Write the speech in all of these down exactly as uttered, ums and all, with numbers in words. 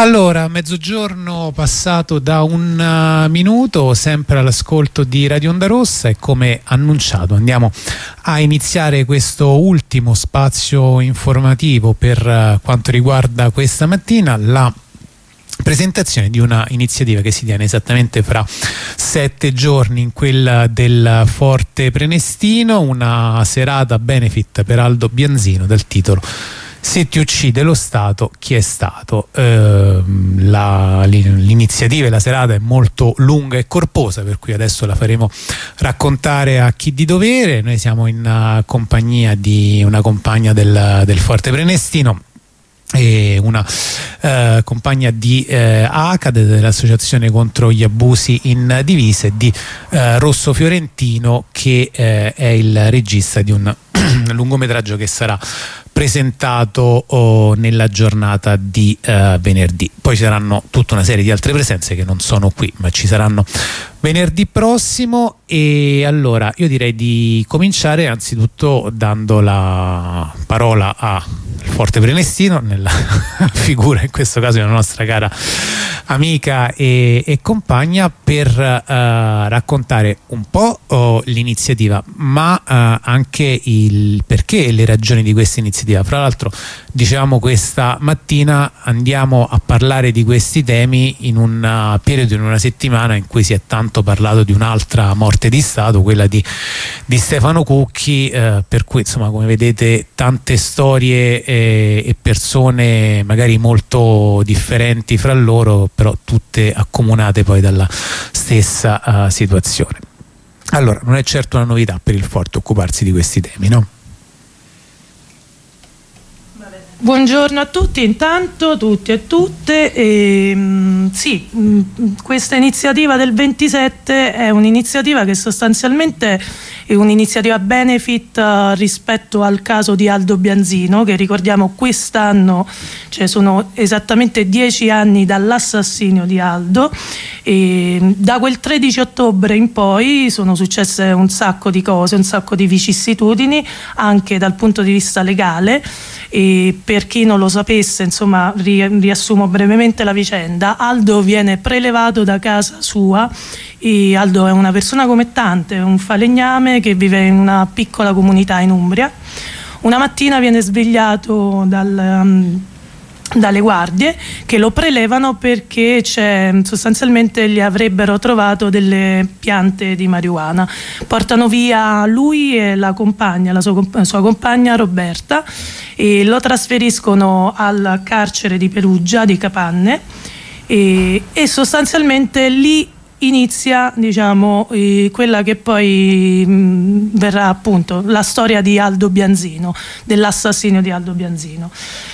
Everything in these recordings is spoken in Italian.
Allora, mezzogiorno passato da un uh, minuto, sempre all'ascolto di Radio Onda Rossa, e come annunciato andiamo a iniziare questo ultimo spazio informativo per uh, quanto riguarda questa mattina, la presentazione di una iniziativa che si tiene esattamente fra sette giorni in quella del Forte Prenestino, una serata benefit per Aldo Bianzino dal titolo "Se ti uccide lo Stato, chi è stato?". Eh, la, l'iniziativa e la serata è molto lunga e corposa, per cui adesso la faremo raccontare a chi di dovere. Noi siamo in uh, compagnia di una compagna del, del Forte Prenestino e una eh, compagna di eh, A C A D, dell'Associazione contro gli abusi in divisa, e di eh, Rosso Fiorentino, che eh, è il regista di un lungometraggio che sarà presentato oh, nella giornata di uh, venerdì. Poi ci saranno tutta una serie di altre presenze che non sono qui, ma ci saranno venerdì prossimo. E allora io direi di cominciare anzitutto dando la parola a Forte Prenestino, nella figura in questo caso di una nostra cara amica e, e compagna, per uh, raccontare un po' oh, l'iniziativa, ma uh, anche il perché e le ragioni di questa iniziativa. Fra l'altro, dicevamo, questa mattina andiamo a parlare di questi temi in un uh, periodo, in una settimana in cui si è tanto parlato di un'altra morte di Stato, quella di, di Stefano Cucchi, uh, per cui insomma, come vedete, tante storie e, e persone magari molto differenti fra loro, però tutte accomunate poi dalla stessa uh, situazione. Allora, non è certo una novità per il Forte occuparsi di questi temi, no? Buongiorno a tutti, intanto, tutti e tutte. E, mh, sì, mh, questa iniziativa del ventisette è un'iniziativa che sostanzialmente è un'iniziativa benefit uh, rispetto al caso di Aldo Bianzino, che ricordiamo quest'anno, cioè sono esattamente dieci anni dall'assassinio di Aldo, e da quel tredici ottobre in poi sono successe un sacco di cose, un sacco di vicissitudini anche dal punto di vista legale. E per chi non lo sapesse, insomma, riassumo brevemente la vicenda. Aldo viene prelevato da casa sua. E Aldo è una persona come tante, un falegname che vive in una piccola comunità in Umbria. Una mattina viene svegliato dal, um, dalle guardie che lo prelevano perché c'è, sostanzialmente gli avrebbero trovato delle piante di marijuana. Portano via lui e la compagna, la sua, la sua compagna Roberta, e lo trasferiscono al carcere di Perugia, di Capanne, e, e sostanzialmente lì inizia, diciamo, eh, quella che poi mh, verrà appunto la storia di Aldo Bianzino, dell'assassinio di Aldo Bianzino.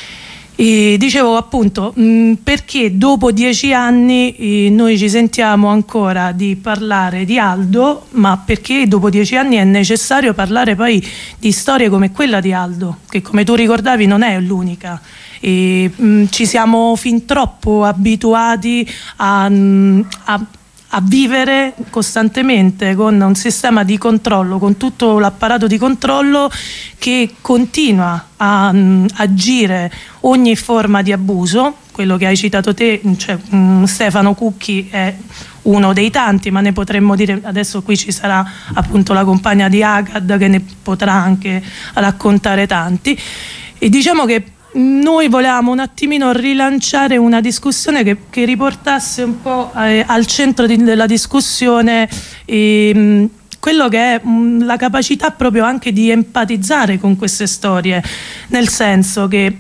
E dicevo appunto mh, perché dopo dieci anni eh, noi ci sentiamo ancora di parlare di Aldo, ma perché dopo dieci anni è necessario parlare poi di storie come quella di Aldo, che come tu ricordavi non è l'unica. E, mh, ci siamo fin troppo abituati a, a a vivere costantemente con un sistema di controllo, con tutto l'apparato di controllo che continua a um, agire ogni forma di abuso. Quello che hai citato te, cioè, um, Stefano Cucchi è uno dei tanti, ma ne potremmo dire, adesso qui ci sarà appunto la compagna di A C A D che ne potrà anche raccontare tanti. E diciamo che noi volevamo un attimino rilanciare una discussione che, che riportasse un po' eh, al centro di, della discussione eh, quello che è mh, la capacità proprio anche di empatizzare con queste storie, nel senso che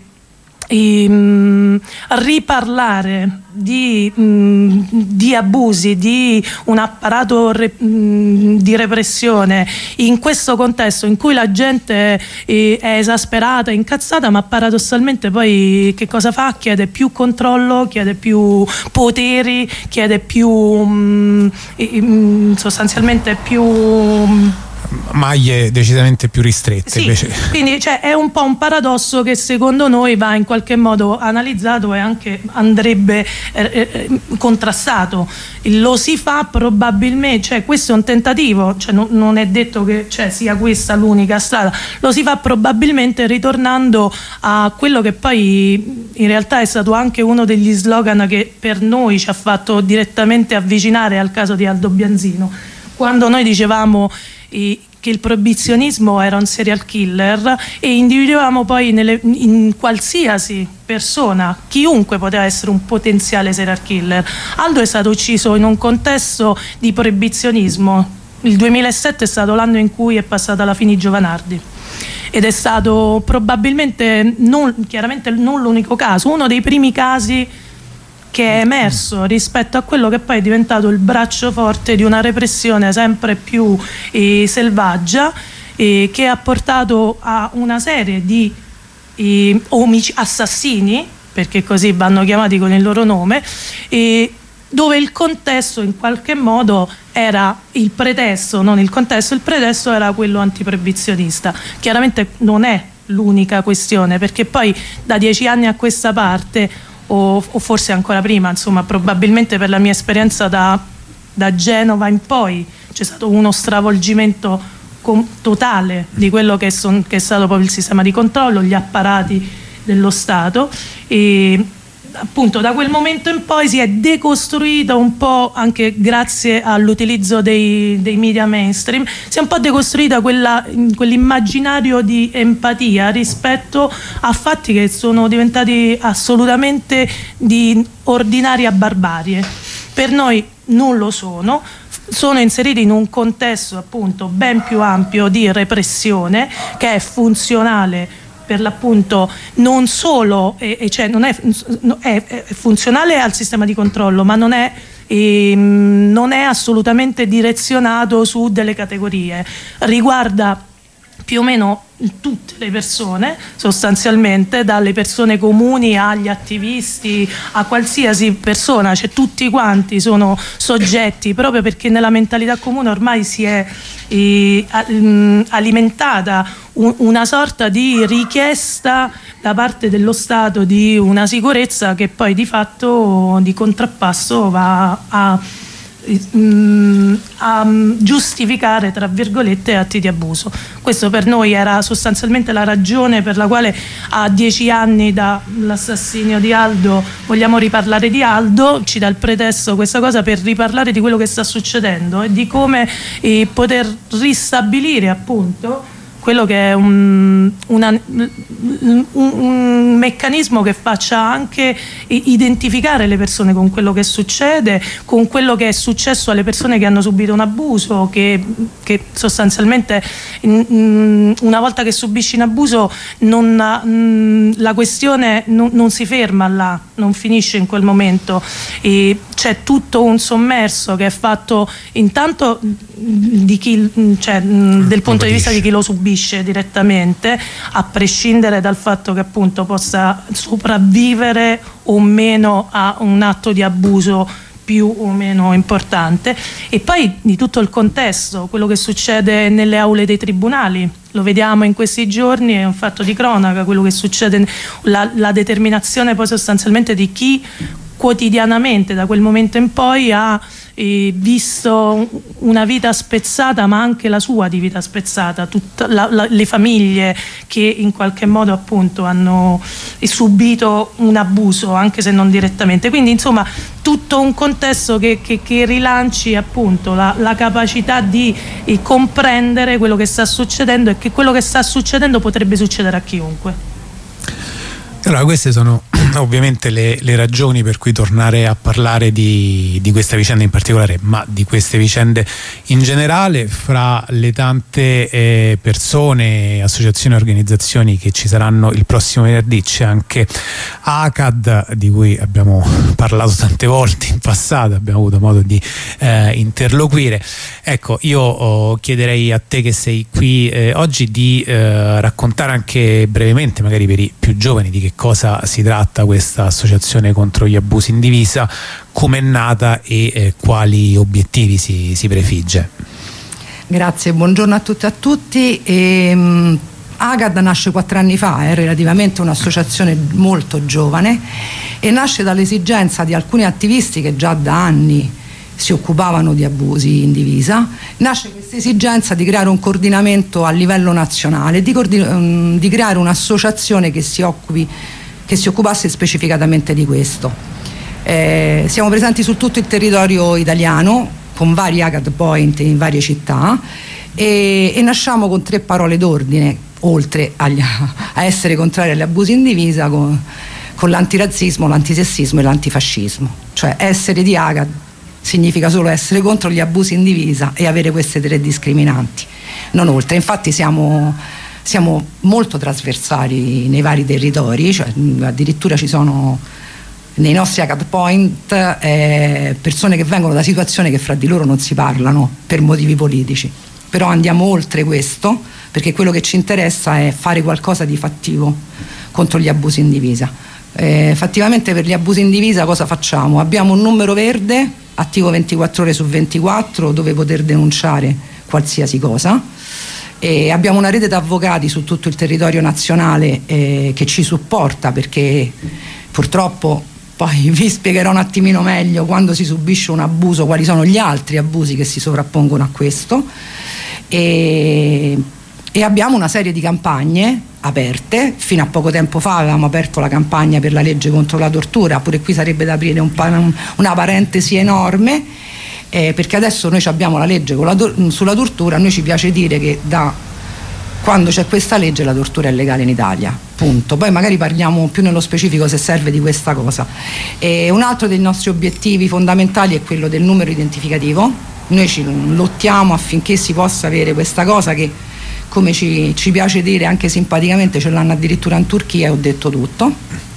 ehm, riparlare di, mh, di abusi, di un apparato re, mh, di repressione in questo contesto in cui la gente eh, è esasperata, incazzata, ma paradossalmente poi che cosa fa? Chiede più controllo, chiede più poteri, chiede più mh, mh, sostanzialmente più mh, maglie decisamente più ristrette. Sì, invece. Quindi cioè, è un po' un paradosso che secondo noi va in qualche modo analizzato e anche andrebbe eh, eh, contrastato. Lo si fa probabilmente, cioè questo è un tentativo, cioè, non, non è detto che cioè, sia questa l'unica strada, lo si fa probabilmente ritornando a quello che poi in realtà è stato anche uno degli slogan che per noi ci ha fatto direttamente avvicinare al caso di Aldo Bianzino, quando noi dicevamo eh, che il proibizionismo era un serial killer e individuavamo poi nelle, in qualsiasi persona, chiunque poteva essere un potenziale serial killer. Aldo è stato ucciso in un contesto di proibizionismo. Il duemilasette è stato l'anno in cui è passata la Fini Giovanardi ed è stato probabilmente, non, chiaramente non l'unico caso, uno dei primi casi che è emerso rispetto a quello che poi è diventato il braccio forte di una repressione sempre più eh, selvaggia eh, che ha portato a una serie di eh, omici- assassini, perché così vanno chiamati con il loro nome, eh, dove il contesto in qualche modo era il pretesto, non il contesto, il pretesto era quello antiproibizionista. Chiaramente non è l'unica questione, perché poi da dieci anni a questa parte O, o forse ancora prima, insomma, probabilmente per la mia esperienza da, da Genova in poi c'è stato uno stravolgimento com- totale di quello che, son, che è stato proprio il sistema di controllo, gli apparati dello Stato, e appunto da quel momento in poi si è decostruita un po', anche grazie all'utilizzo dei, dei media mainstream, si è un po' decostruita quella, quell'immaginario di empatia rispetto a fatti che sono diventati assolutamente di ordinaria barbarie. Per noi non lo sono, sono inseriti in un contesto appunto ben più ampio di repressione che è funzionale per l'appunto non solo, e, cioè non è, è, è funzionale al sistema di controllo, ma non è, e, non è assolutamente direzionato su delle categorie, riguarda più o meno tutte le persone, sostanzialmente, dalle persone comuni agli attivisti, a qualsiasi persona, cioè tutti quanti sono soggetti, proprio perché nella mentalità comune ormai si è eh, alimentata un, una sorta di richiesta da parte dello Stato di una sicurezza che poi di fatto di contrappasso va a a giustificare tra virgolette atti di abuso. Questo per noi era sostanzialmente la ragione per la quale a dieci anni dall'assassinio di Aldo vogliamo riparlare di Aldo, ci dà il pretesto questa cosa per riparlare di quello che sta succedendo e di come eh, poter ristabilire appunto quello che è un, una, un, un meccanismo che faccia anche identificare le persone con quello che succede, con quello che è successo alle persone che hanno subito un abuso, che, che sostanzialmente una volta che subisci un abuso non, la questione non, non si ferma là, non finisce in quel momento, e c'è tutto un sommerso che è fatto intanto di chi, cioè, del punto di vista di chi lo subisce direttamente, a prescindere dal fatto che appunto possa sopravvivere o meno a un atto di abuso più o meno importante, e poi di tutto il contesto, quello che succede nelle aule dei tribunali. Lo vediamo in questi giorni, è un fatto di cronaca quello che succede, la, la determinazione poi sostanzialmente di chi quotidianamente da quel momento in poi ha eh, visto una vita spezzata, ma anche la sua di vita spezzata, tutta la, la, le famiglie che in qualche modo appunto hanno eh, subito un abuso, anche se non direttamente. Quindi insomma tutto un contesto che, che, che rilanci appunto la, la capacità di eh, comprendere quello che sta succedendo e che quello che sta succedendo potrebbe succedere a chiunque. Allora, queste sono ovviamente le, le ragioni per cui tornare a parlare di, di questa vicenda in particolare, ma di queste vicende in generale. Fra le tante eh, persone, associazioni e organizzazioni che ci saranno il prossimo venerdì c'è anche A C A D, di cui abbiamo parlato tante volte in passato, abbiamo avuto modo di eh, interloquire. Ecco, io oh, chiederei a te che sei qui eh, oggi di eh, raccontare anche brevemente, magari per i più giovani, di che cosa si tratta questa associazione contro gli abusi in divisa, come è nata e eh, quali obiettivi si, si prefigge. Grazie, buongiorno a tutti e a tutti. E, um, AGAD nasce quattro anni fa, è relativamente un'associazione molto giovane e nasce dall'esigenza di alcuni attivisti che già da anni si occupavano di abusi in divisa. Nasce questa esigenza di creare un coordinamento a livello nazionale, di, um, di creare un'associazione che si occupi, che si occupasse specificatamente di questo. Eh, siamo presenti su tutto il territorio italiano con vari AGAD point in varie città e, e nasciamo con tre parole d'ordine, oltre agli, a essere contrari agli abusi in divisa, con, con l'antirazzismo, l'antisessismo e l'antifascismo. Cioè essere di AGAD significa solo essere contro gli abusi in divisa e avere queste tre discriminanti, non oltre. Infatti siamo, siamo molto trasversali nei vari territori, cioè addirittura ci sono nei nostri AGAD point eh, persone che vengono da situazioni che fra di loro non si parlano per motivi politici, però andiamo oltre questo perché quello che ci interessa è fare qualcosa di fattivo contro gli abusi in divisa. Eh, fattivamente per gli abusi in divisa cosa facciamo? Abbiamo un numero verde attivo ventiquattro ore su ventiquattro dove poter denunciare qualsiasi cosa e abbiamo una rete di avvocati su tutto il territorio nazionale eh, che ci supporta, perché purtroppo poi vi spiegherò un attimino meglio quando si subisce un abuso quali sono gli altri abusi che si sovrappongono a questo, e, e abbiamo una serie di campagne aperte. Fino a poco tempo fa avevamo aperto la campagna per la legge contro la tortura, pure qui sarebbe da aprire un, una parentesi enorme, eh, perché adesso noi abbiamo la legge con la, sulla tortura. A noi ci piace dire che da quando c'è questa legge la tortura è legale in Italia, punto. Poi magari parliamo più nello specifico se serve di questa cosa. E un altro dei nostri obiettivi fondamentali è quello del numero identificativo. Noi ci lottiamo affinché si possa avere questa cosa che, come ci, ci piace dire anche simpaticamente, ce l'hanno addirittura in Turchia, e ho detto tutto.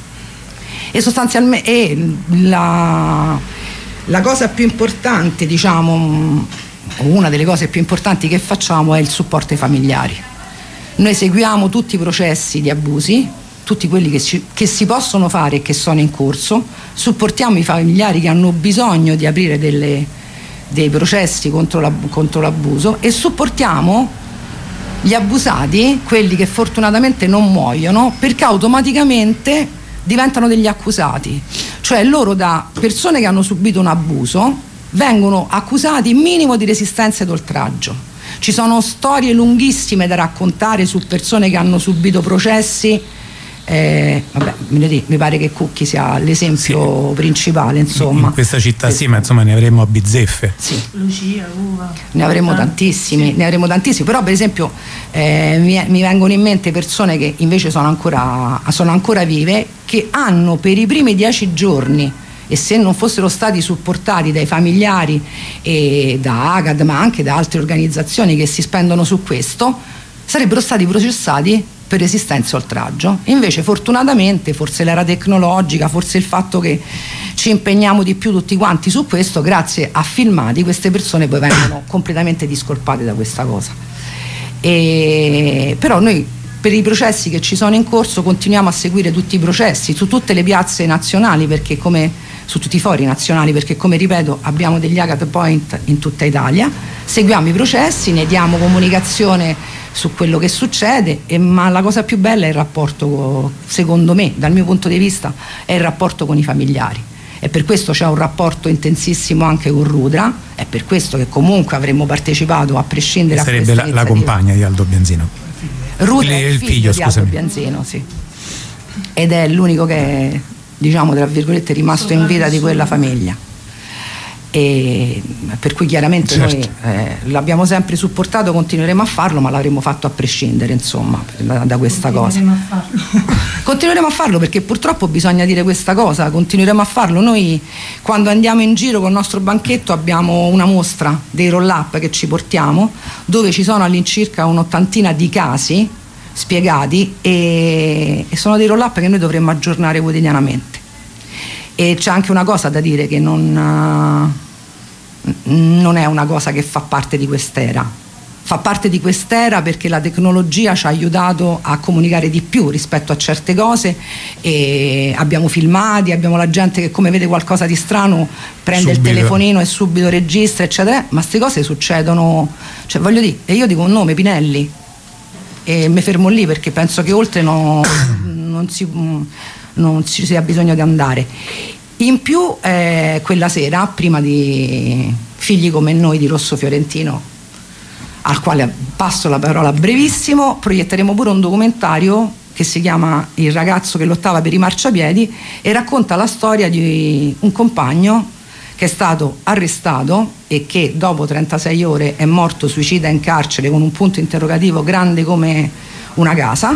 E sostanzialmente e la, la cosa più importante, diciamo, una delle cose più importanti che facciamo è il supporto ai familiari. Noi seguiamo tutti i processi di abusi, tutti quelli che, ci, che si possono fare e che sono in corso, supportiamo i familiari che hanno bisogno di aprire delle, dei processi contro, la, contro l'abuso, e supportiamo gli abusati, quelli che fortunatamente non muoiono, perché automaticamente diventano degli accusati. Cioè loro, da persone che hanno subito un abuso, vengono accusati minimo di resistenza ed oltraggio. Ci sono storie lunghissime da raccontare su persone che hanno subito processi. Eh, vabbè, mi pare che Cucchi sia l'esempio sì. principale, insomma. In questa città sì, ma insomma ne avremo a bizzeffe. Sì. Lucia, Uva. Ne avremo tantissimi, sì. ne avremo tantissimi, però per esempio eh, mi, mi vengono in mente persone che invece sono ancora, sono ancora vive, che hanno per i primi dieci giorni, e se non fossero stati supportati dai familiari e da AGAD, ma anche da altre organizzazioni che si spendono su questo, sarebbero stati processati per resistenza e oltraggio. Invece fortunatamente, forse l'era tecnologica, forse il fatto che ci impegniamo di più tutti quanti su questo, grazie a filmati, queste persone poi vengono completamente discolpate da questa cosa. E però noi, per i processi che ci sono in corso, continuiamo a seguire tutti i processi su tutte le piazze nazionali, perché come su tutti i fori nazionali, perché come ripeto abbiamo degli AGAD point in tutta Italia, seguiamo i processi, ne diamo comunicazione su quello che succede, e, ma la cosa più bella è il rapporto, secondo me, dal mio punto di vista, è il rapporto con i familiari. E per questo c'è un rapporto intensissimo anche con Rudra, è per questo che comunque avremmo partecipato a prescindere da sarebbe la, la compagna di Aldo Bianzino. Rudra il, è il figlio, figlio di Aldo Bianzino, sì. Ed è l'unico che è, diciamo tra virgolette, rimasto in vita di quella famiglia, e per cui chiaramente certo. noi eh, l'abbiamo sempre supportato, continueremo a farlo, ma l'avremmo fatto a prescindere, insomma, da, da questa continueremo cosa a farlo. continueremo a farlo perché purtroppo bisogna dire questa cosa, continueremo a farlo. Noi quando andiamo in giro col nostro banchetto abbiamo una mostra dei roll up che ci portiamo, dove ci sono all'incirca un'ottantina di casi spiegati, e, e sono dei roll up che noi dovremmo aggiornare quotidianamente. E c'è anche una cosa da dire, che non, non è una cosa che fa parte di quest'era, fa parte di quest'era perché la tecnologia ci ha aiutato a comunicare di più rispetto a certe cose, e abbiamo filmati, abbiamo la gente che come vede qualcosa di strano prende subito il telefonino e subito registra, eccetera, ma queste cose succedono, cioè voglio dire, e io dico un nome, Pinelli, e mi fermo lì perché penso che oltre no, non, si, non ci sia bisogno di andare. In più eh, quella sera, prima di Figli come noi di Rosso Fiorentino, al quale passo la parola brevissimo, proietteremo pure un documentario che si chiama Il ragazzo che lottava per i marciapiedi e racconta la storia di un compagno che è stato arrestato e che dopo trentasei ore è morto suicida in carcere con un punto interrogativo grande come una casa,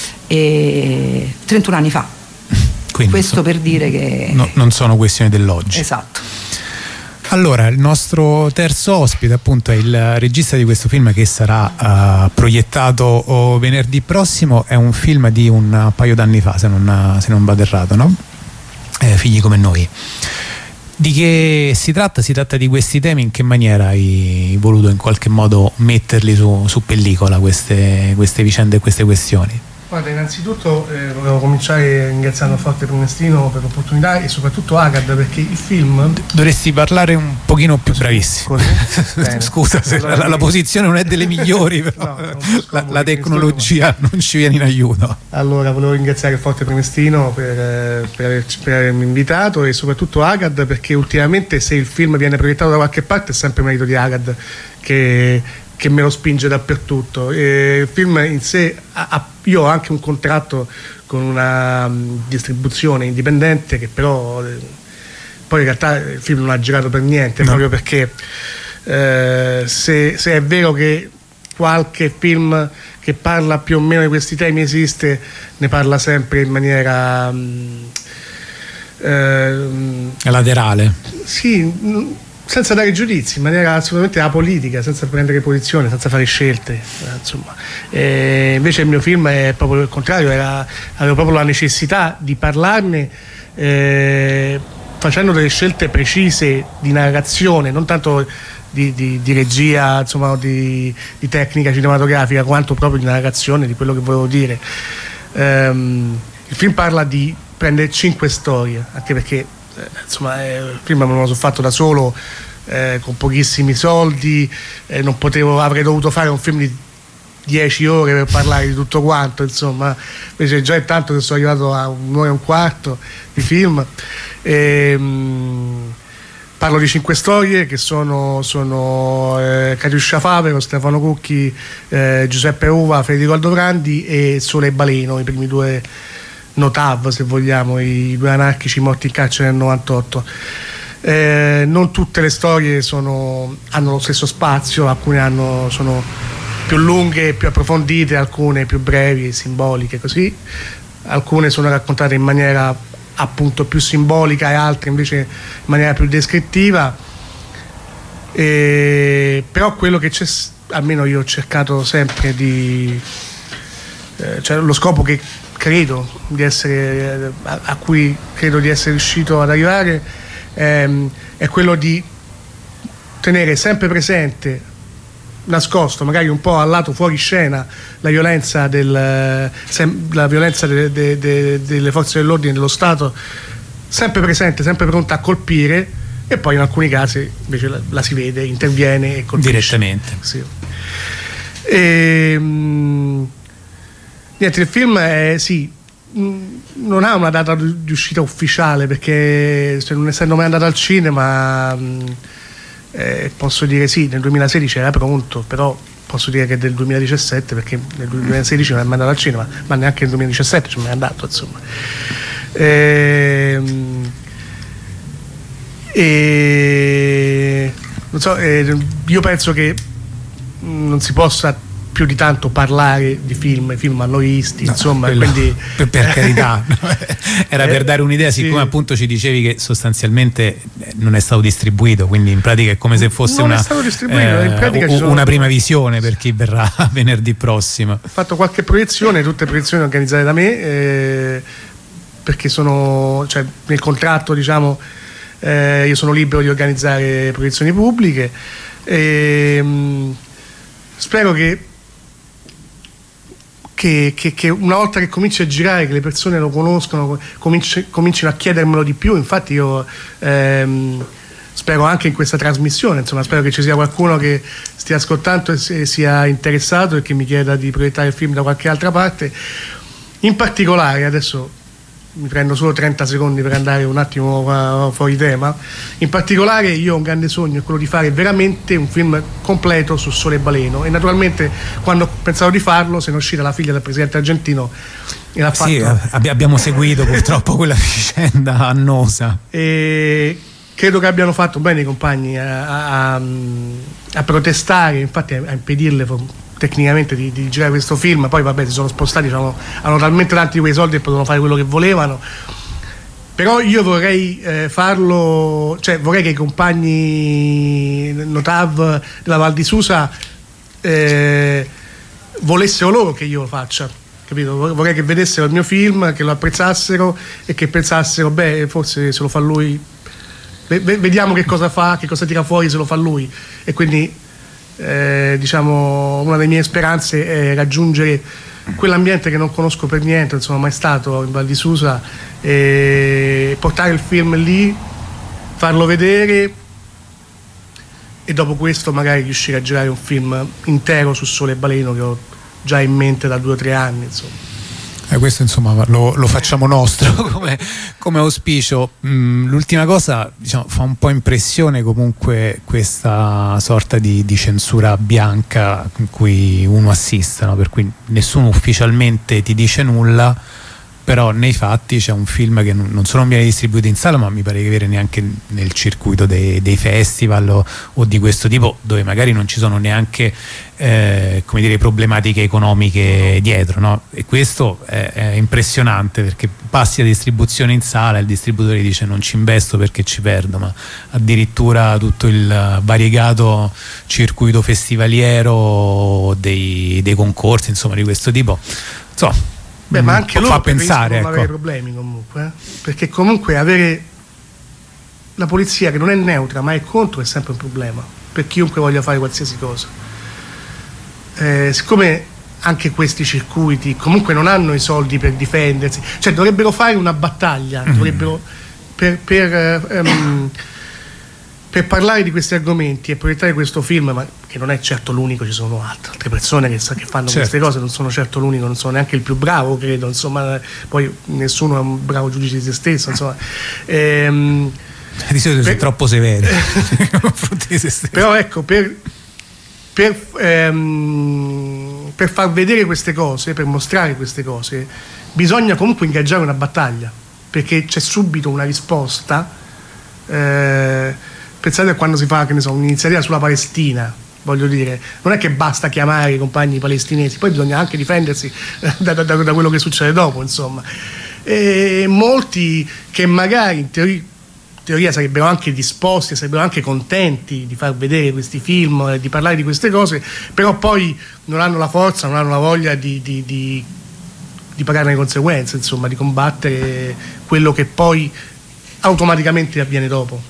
e trentuno anni fa. Quindi, questo so, per dire che no, non sono questioni dell'oggi. Esatto. Allora, il nostro terzo ospite appunto è il regista di questo film che sarà uh, proiettato oh, venerdì prossimo. È un film di un paio d'anni fa, se non, se non vado errato, no? Eh, Figli come noi. Di che si tratta? Si tratta di questi temi. In che maniera hai voluto in qualche modo metterli su, su pellicola, queste, queste vicende e queste questioni? Guarda, innanzitutto eh, volevo cominciare ringraziando Forte Prenestino per l'opportunità e soprattutto Agad, perché il film... Dovresti parlare un pochino più bravissimo. Scusa se allora, la, la posizione non è delle migliori, però no, la, la tecnologia non ci viene in aiuto. Allora, volevo ringraziare Forte Prenestino per, per, averci, per avermi invitato, e soprattutto Agad, perché ultimamente se il film viene proiettato da qualche parte è sempre merito di Agad, che... che me lo spinge dappertutto. E il film in sé ha, ha, io ho anche un contratto con una um, distribuzione indipendente che però eh, poi in realtà il film non ha girato per niente, no. Proprio perché eh, se, se è vero che qualche film che parla più o meno di questi temi esiste, ne parla sempre in maniera um, eh, laterale. Sì, senza dare giudizi, in maniera assolutamente apolitica, senza prendere posizione, senza fare scelte, eh, insomma. E invece il mio film è proprio il contrario, era, avevo proprio la necessità di parlarne eh, facendo delle scelte precise di narrazione, non tanto di, di, di regia, insomma, di, di tecnica cinematografica, quanto proprio di narrazione, di quello che volevo dire. Um, il film parla di prendere cinque storie, anche perché Eh, insomma eh, il film me lo sono fatto da solo, eh, con pochissimi soldi, eh, non potevo, avrei dovuto fare un film di dieci ore per parlare di tutto quanto, insomma, invece già è tanto che sono arrivato a un'ora e un quarto di film. E, mh, parlo di cinque storie che sono, sono eh, Catiuscia Favero, Stefano Cucchi, eh, Giuseppe Uva, Federico Aldobrandi e Sole e Baleno, i primi due Notav, se vogliamo, i due anarchici morti in carcere nel novantotto. Eh, non tutte le storie sono, hanno lo stesso spazio, alcune hanno, sono più lunghe, più approfondite, alcune più brevi, simboliche, così. Alcune sono raccontate in maniera appunto più simbolica e altre invece in maniera più descrittiva. Eh, però quello che c'è, almeno io ho cercato sempre di... Eh, cioè lo scopo che credo di essere, a, a cui credo di essere riuscito ad arrivare, ehm, è quello di tenere sempre presente, nascosto magari un po' al lato fuori scena, la violenza, del, sem, la violenza de, de, de, delle forze dell'ordine, dello Stato, sempre presente, sempre pronta a colpire, e poi in alcuni casi invece la, la si vede, interviene e colpisce direttamente. Sì. E, mh, niente, il film è, sì, non ha una data di uscita ufficiale, perché cioè, non essendo mai andato al cinema, eh, posso dire sì, nel duemilasedici era pronto, però posso dire che è del duemiladiciassette, perché nel duemilasedici non è mai andato al cinema, ma neanche nel duemiladiciassette ci è mai andato, insomma. E, e non so, eh, io penso che non si possa più di tanto parlare di film, film hanno visti, no, insomma, quello, quindi per, per carità era per dare un'idea, siccome sì. appunto ci dicevi che sostanzialmente non è stato distribuito, quindi in pratica è come se fosse non una, è stato distribuito, eh, in pratica una sono... prima visione per chi verrà venerdì prossimo. Ho fatto qualche proiezione, tutte proiezioni organizzate da me, eh, perché sono, cioè, nel contratto, diciamo, eh, io sono libero di organizzare proiezioni pubbliche, e, mh, spero che Che, che, che una volta che cominci a girare, che le persone lo conoscono, cominci, cominciano a chiedermelo di più. Infatti io ehm, spero anche in questa trasmissione, insomma, spero che ci sia qualcuno che stia ascoltando e sia interessato e che mi chieda di proiettare il film da qualche altra parte. In particolare, adesso mi prendo solo trenta secondi per andare un attimo fuori tema, in particolare io ho un grande sogno, è quello di fare veramente un film completo su Sole e Baleno, e naturalmente quando ho pensato di farlo se ne è uscita la figlia del presidente argentino e l'ha fatto. Sì, abbiamo seguito purtroppo quella vicenda annosa, e credo che abbiano fatto bene i compagni a, a, a protestare, infatti a, a impedirle tecnicamente di, di girare questo film. Poi vabbè, si sono spostati, hanno, hanno talmente tanti di quei soldi e potevano fare quello che volevano, però io vorrei eh, farlo, cioè vorrei che i compagni Notav della Val di Susa eh, volessero loro che io lo faccia, capito? Vorrei che vedessero il mio film, che lo apprezzassero e che pensassero, beh, forse se lo fa lui, vediamo che cosa fa, che cosa tira fuori se lo fa lui. E quindi Eh, diciamo una delle mie speranze è raggiungere quell'ambiente che non conosco per niente, non sono mai stato in Val di Susa, e portare il film lì, farlo vedere e dopo questo magari riuscire a girare un film intero su Sole e Baleno che ho già in mente da due o tre anni, insomma. Eh, questo insomma lo, lo facciamo nostro come, come auspicio. Mm, l'ultima cosa, diciamo, fa un po' impressione comunque questa sorta di, di censura bianca in cui uno assiste, no? Per cui nessuno ufficialmente ti dice nulla, però nei fatti c'è un film che non solo non viene distribuito in sala, ma mi pare che viene neanche nel circuito dei, dei festival o, o di questo tipo, dove magari non ci sono neanche eh, come dire, problematiche economiche dietro, no? E questo è, è impressionante, perché passi a distribuzione in sala e il distributore dice non ci investo perché ci perdo, ma addirittura tutto il variegato circuito festivaliero dei, dei concorsi, insomma, di questo tipo, insomma. Beh, ma anche loro fa pensare, non ecco. avere problemi comunque, eh? Perché comunque avere la polizia che non è neutra ma è contro è sempre un problema per chiunque voglia fare qualsiasi cosa. Eh, siccome anche questi circuiti comunque non hanno i soldi per difendersi, cioè dovrebbero fare una battaglia, mm. dovrebbero per, per um, per parlare di questi argomenti e proiettare questo film, ma che non è certo l'unico, ci sono altre persone che, che fanno certo. queste cose, non sono certo l'unico, non sono neanche il più bravo, credo, insomma, poi nessuno è un bravo giudice di se stesso, insomma. Ehm, di solito sono troppo severi. Però ecco, per, per, ehm, per far vedere queste cose, per mostrare queste cose, bisogna comunque ingaggiare una battaglia, perché c'è subito una risposta. Eh, pensate a quando si fa, che ne so, un'iniziativa sulla Palestina, voglio dire, non è che basta chiamare i compagni palestinesi, poi bisogna anche difendersi da, da, da quello che succede dopo, insomma. E molti che magari in teoria, in teoria sarebbero anche disposti, sarebbero anche contenti di far vedere questi film, di parlare di queste cose, però poi non hanno la forza, non hanno la voglia di, di, di, di pagare le conseguenze, insomma, di combattere quello che poi automaticamente avviene dopo.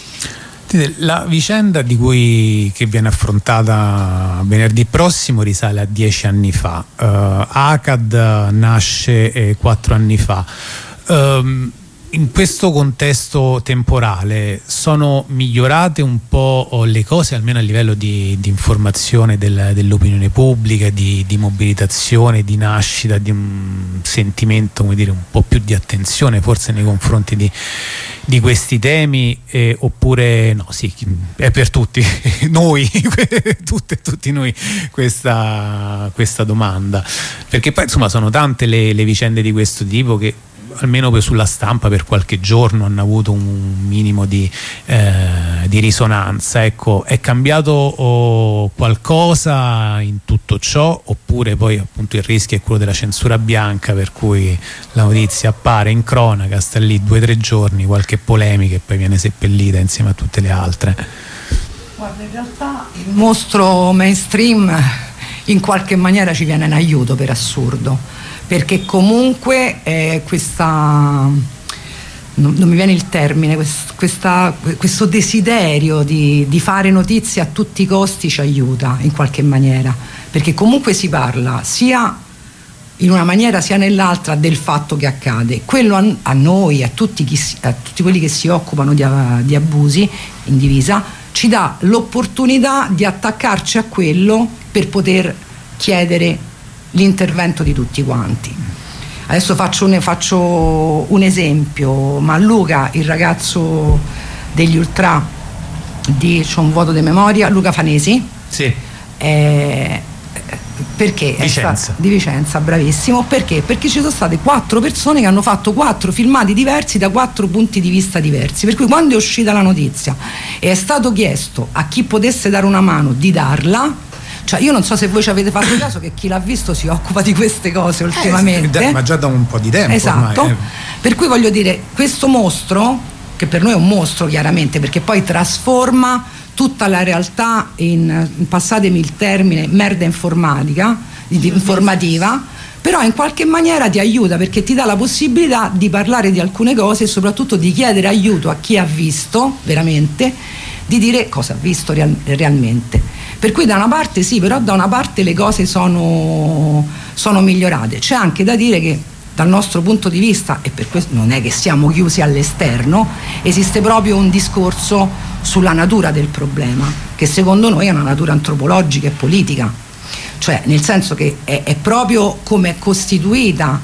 La vicenda di cui che viene affrontata venerdì prossimo risale a dieci anni fa. uh, Acad nasce eh, quattro anni fa. Um, in questo contesto temporale sono migliorate un po' le cose, almeno a livello di, di informazione del, dell'opinione pubblica, di, di mobilitazione, di nascita di un sentimento, come dire, un po' più di attenzione forse nei confronti di, di questi temi, eh, oppure no, sì, è per tutti noi, tutte, tutti noi questa, questa domanda, perché poi insomma sono tante le, le vicende di questo tipo che almeno per sulla stampa per qualche giorno hanno avuto un minimo di, eh, di risonanza. Ecco, è cambiato oh, qualcosa in tutto ciò, oppure poi appunto il rischio è quello della censura bianca, per cui la notizia appare in cronaca, sta lì due o tre giorni, qualche polemica e poi viene seppellita insieme a tutte le altre? Guarda, in realtà il mostro mainstream in qualche maniera ci viene in aiuto, per assurdo, perché comunque eh, questa non, non mi viene il termine, quest, questa, questo desiderio di, di fare notizie a tutti i costi ci aiuta in qualche maniera, perché comunque si parla sia in una maniera sia nell'altra del fatto che accade. Quello a, a noi, a tutti, chi, a tutti quelli che si occupano di, di abusi in divisa, ci dà l'opportunità di attaccarci a quello per poter chiedere l'intervento di tutti quanti. Adesso faccio un, faccio un esempio, ma Luca, il ragazzo degli Ultra, di, c'ho un vuoto di memoria, Luca Fanesi, sì. è, perché Vicenza. È stato, di Vicenza, bravissimo. Perché? Perché ci sono state quattro persone che hanno fatto quattro filmati diversi da quattro punti di vista diversi, per cui quando è uscita la notizia e è stato chiesto a chi potesse dare una mano di darla, cioè io non so se voi ci avete fatto caso che chi l'ha visto si occupa di queste cose ultimamente, eh, ma già da un po' di tempo esatto ormai, eh. Per cui voglio dire, questo mostro, che per noi è un mostro chiaramente, perché poi trasforma tutta la realtà in, passatemi il termine, merda informatica, informativa, però in qualche maniera ti aiuta, perché ti dà la possibilità di parlare di alcune cose e soprattutto di chiedere aiuto a chi ha visto veramente, di dire cosa ha visto real, realmente. Per cui da una parte sì, però da una parte le cose sono, sono migliorate. C'è anche da dire che dal nostro punto di vista, e per questo non è che siamo chiusi all'esterno, esiste proprio un discorso sulla natura del problema, che secondo noi è una natura antropologica e politica, cioè nel senso che è, è proprio come è costituita,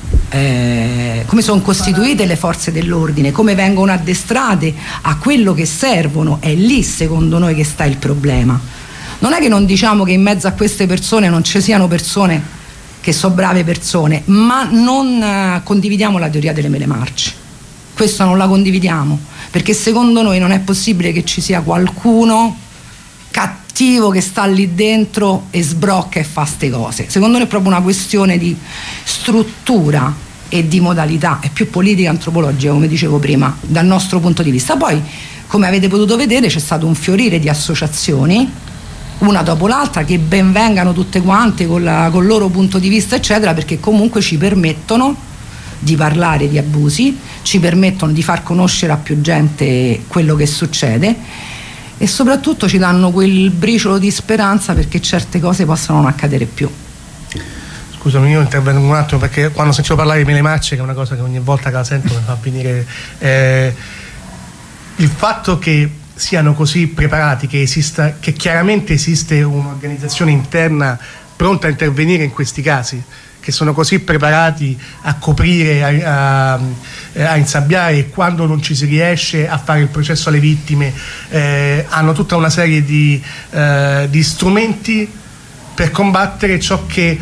eh, come sono costituite le forze dell'ordine, come vengono addestrate a quello che servono, è lì secondo noi che sta il problema. Non è che non diciamo che in mezzo a queste persone non ci siano persone che sono brave persone, ma non eh, condividiamo la teoria delle mele marce. Questa non la condividiamo, perché secondo noi non è possibile che ci sia qualcuno cattivo che sta lì dentro e sbrocca e fa ste cose. Secondo noi è proprio una questione di struttura e di modalità, è più politica antropologica, come dicevo prima, dal nostro punto di vista. Poi, come avete potuto vedere, c'è stato un fiorire di associazioni, una dopo l'altra, che ben vengano tutte quante con, la, con il loro punto di vista eccetera, perché comunque ci permettono di parlare di abusi, ci permettono di far conoscere a più gente quello che succede e soprattutto ci danno quel briciolo di speranza perché certe cose possano non accadere più. Scusami, io intervengo un attimo perché quando sentivo parlare di mele marce, che è una cosa che ogni volta che la sento mi fa venire eh, il fatto che siano così preparati, che esista, che chiaramente esiste un'organizzazione interna pronta a intervenire in questi casi, che sono così preparati a coprire, a, a, a insabbiare, e quando non ci si riesce a fare il processo alle vittime eh, hanno tutta una serie di, eh, di strumenti per combattere ciò che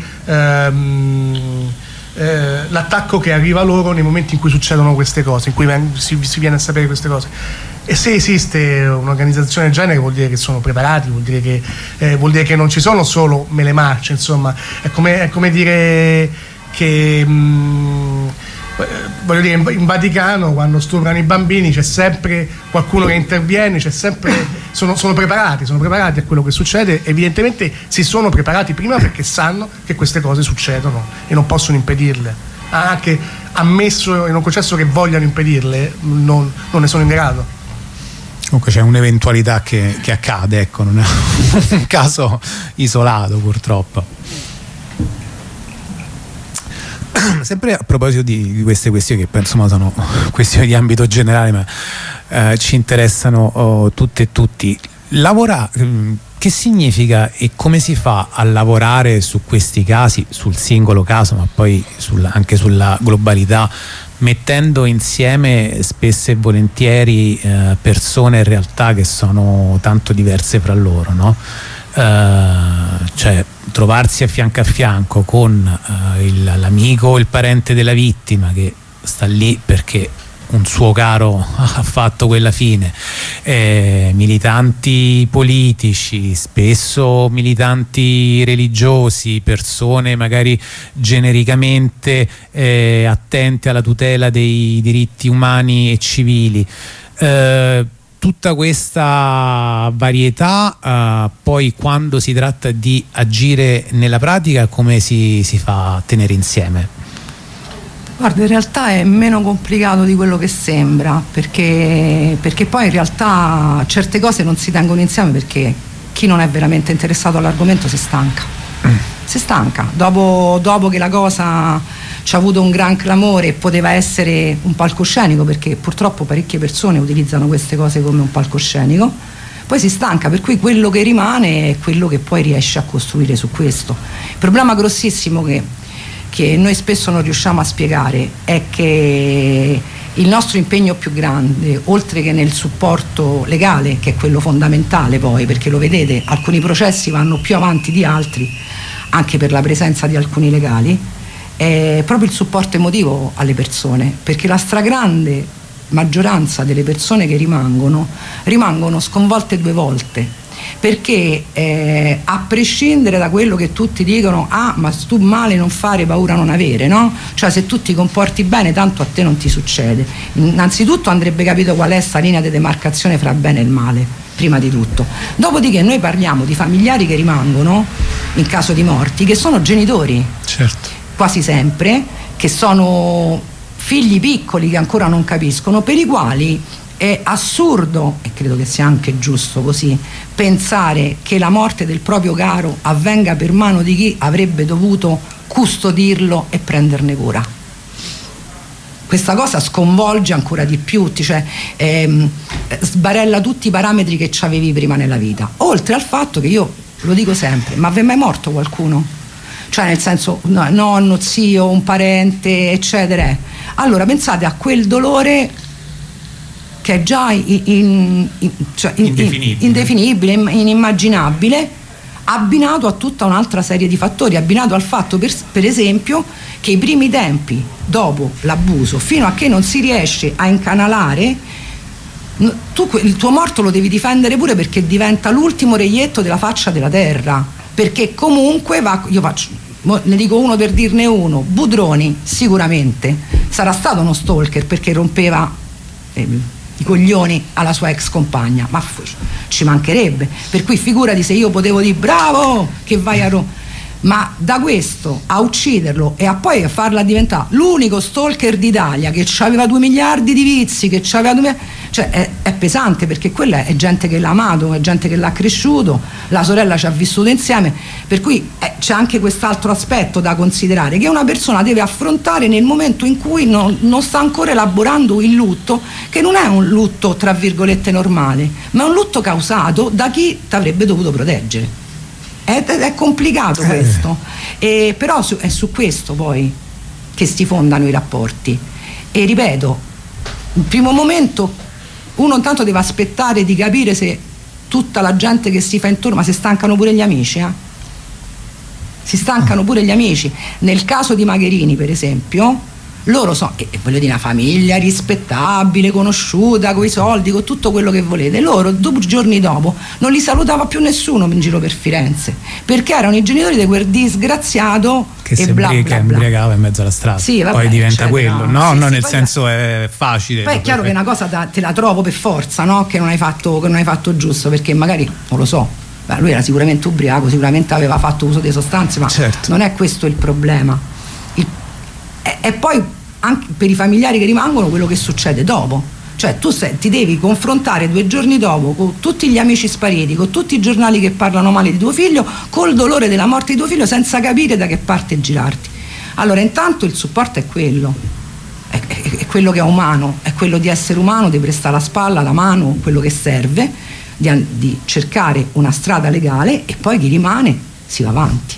ehm, eh, l'attacco che arriva loro nei momenti in cui succedono queste cose, in cui si, si viene a sapere queste cose. E se esiste un'organizzazione del genere vuol dire che sono preparati, vuol dire che, eh, vuol dire che non ci sono solo mele marce, insomma, è come, è come dire che mh, voglio dire, in Vaticano quando stuprano i bambini c'è sempre qualcuno che interviene, c'è sempre, sono, sono preparati, sono preparati a quello che succede, evidentemente si sono preparati prima perché sanno che queste cose succedono e non possono impedirle. Ha anche ammesso in un processo che vogliano impedirle, non, non ne sono in grado. Comunque c'è un'eventualità che, che accade, ecco, non è un caso isolato purtroppo. Sempre a proposito di, di queste questioni, che penso insomma sono questioni di ambito generale, ma eh, ci interessano oh, tutte e tutti. Lavora, che significa e come si fa a lavorare su questi casi, sul singolo caso, ma poi sul, anche sulla globalità, mettendo insieme spesso e volentieri eh, persone in realtà che sono tanto diverse fra loro, no? Uh, cioè trovarsi a fianco a fianco con uh, il, l'amico o il parente della vittima che sta lì perché un suo caro ha fatto quella fine, eh, militanti politici, spesso militanti religiosi, persone magari genericamente eh, attente alla tutela dei diritti umani e civili, eh, tutta questa varietà, eh, poi quando si tratta di agire nella pratica come si, si fa a tenere insieme? Guarda, in realtà è meno complicato di quello che sembra, perché, perché poi in realtà certe cose non si tengono insieme, perché chi non è veramente interessato all'argomento si stanca. Mm. Si stanca. Dopo, dopo che la cosa ci ha avuto un gran clamore e poteva essere un palcoscenico, perché purtroppo parecchie persone utilizzano queste cose come un palcoscenico, poi si stanca, per cui quello che rimane è quello che poi riesce a costruire su questo. Il problema grossissimo che che noi spesso non riusciamo a spiegare è che il nostro impegno più grande, oltre che nel supporto legale, che è quello fondamentale poi, perché lo vedete, alcuni processi vanno più avanti di altri, anche per la presenza di alcuni legali, è proprio il supporto emotivo alle persone, perché la stragrande maggioranza delle persone che rimangono, rimangono sconvolte due volte. Perché eh, a prescindere da quello che tutti dicono, ah ma tu male non fare, paura non avere, no? Cioè se tu ti comporti bene tanto a te non ti succede. Innanzitutto andrebbe capito qual è sta linea di demarcazione fra bene e il male, prima di tutto. Dopodiché noi parliamo di familiari che rimangono in caso di morti, che sono genitori, certo, quasi sempre, che sono figli piccoli che ancora non capiscono, per i quali è assurdo, e credo che sia anche giusto così, pensare che la morte del proprio caro avvenga per mano di chi avrebbe dovuto custodirlo e prenderne cura. Questa cosa sconvolge ancora di più, cioè ehm, sbarella tutti i parametri che ci avevi prima nella vita. Oltre al fatto che io lo dico sempre, ma vi è mai morto qualcuno? Cioè nel senso, no, nonno, zio, un parente, eccetera. Allora pensate a quel dolore che è già in, in, in, cioè in, indefinibile. indefinibile, inimmaginabile, abbinato a tutta un'altra serie di fattori, abbinato al fatto per, per esempio che i primi tempi dopo l'abuso, fino a che non si riesce a incanalare, tu il tuo morto lo devi difendere pure, perché diventa l'ultimo reietto della faccia della terra, perché comunque va, io faccio, ne dico uno per dirne uno, Budroni sicuramente sarà stato uno stalker perché rompeva eh, i coglioni alla sua ex compagna, ma ci mancherebbe, per cui figurati se io potevo dire bravo che vai a Roma, ma da questo a ucciderlo e a poi a farla diventare l'unico stalker d'Italia che aveva due miliardi di vizi, che aveva due, cioè è, è pesante, perché quella è gente che l'ha amato, è gente che l'ha cresciuto, la sorella ci ha vissuto insieme, per cui eh, c'è anche quest'altro aspetto da considerare, che una persona deve affrontare nel momento in cui non, non sta ancora elaborando il lutto, che non è un lutto tra virgolette normale, ma è un lutto causato da chi ti avrebbe dovuto proteggere. È, è complicato questo, e però su, è su questo poi che si fondano i rapporti, e ripeto, in primo momento uno intanto deve aspettare di capire se tutta la gente che si fa intorno, ma si stancano pure gli amici, eh? si stancano pure gli amici. Nel caso di Magherini per esempio, loro sono, e voglio dire, una famiglia rispettabile, conosciuta, coi soldi, con tutto quello che volete, loro due giorni dopo non li salutava più nessuno in giro per Firenze, perché erano i genitori di quel disgraziato che e si bla, imbriaca, bla, bla. imbriacava in mezzo alla strada, sì, vabbè, poi diventa eccetera. quello, no, sì, no sì, nel poi senso è facile. Poi è chiaro che una cosa da, te la trovo per forza, no? Che non hai fatto, che non hai fatto giusto, perché magari, non lo so, beh, lui era sicuramente ubriaco, sicuramente aveva fatto uso di sostanze, ma certo, non è questo il problema. Il, e, e poi anche per i familiari che rimangono quello che succede dopo, cioè tu sei, ti devi confrontare due giorni dopo con tutti gli amici spariti, con tutti i giornali che parlano male di tuo figlio, col dolore della morte di tuo figlio, senza capire da che parte girarti. Allora intanto il supporto è quello, è, è, è quello che è umano, è quello di essere umano, di prestare la spalla, la mano, quello che serve, di, di cercare una strada legale, e poi chi rimane si va avanti.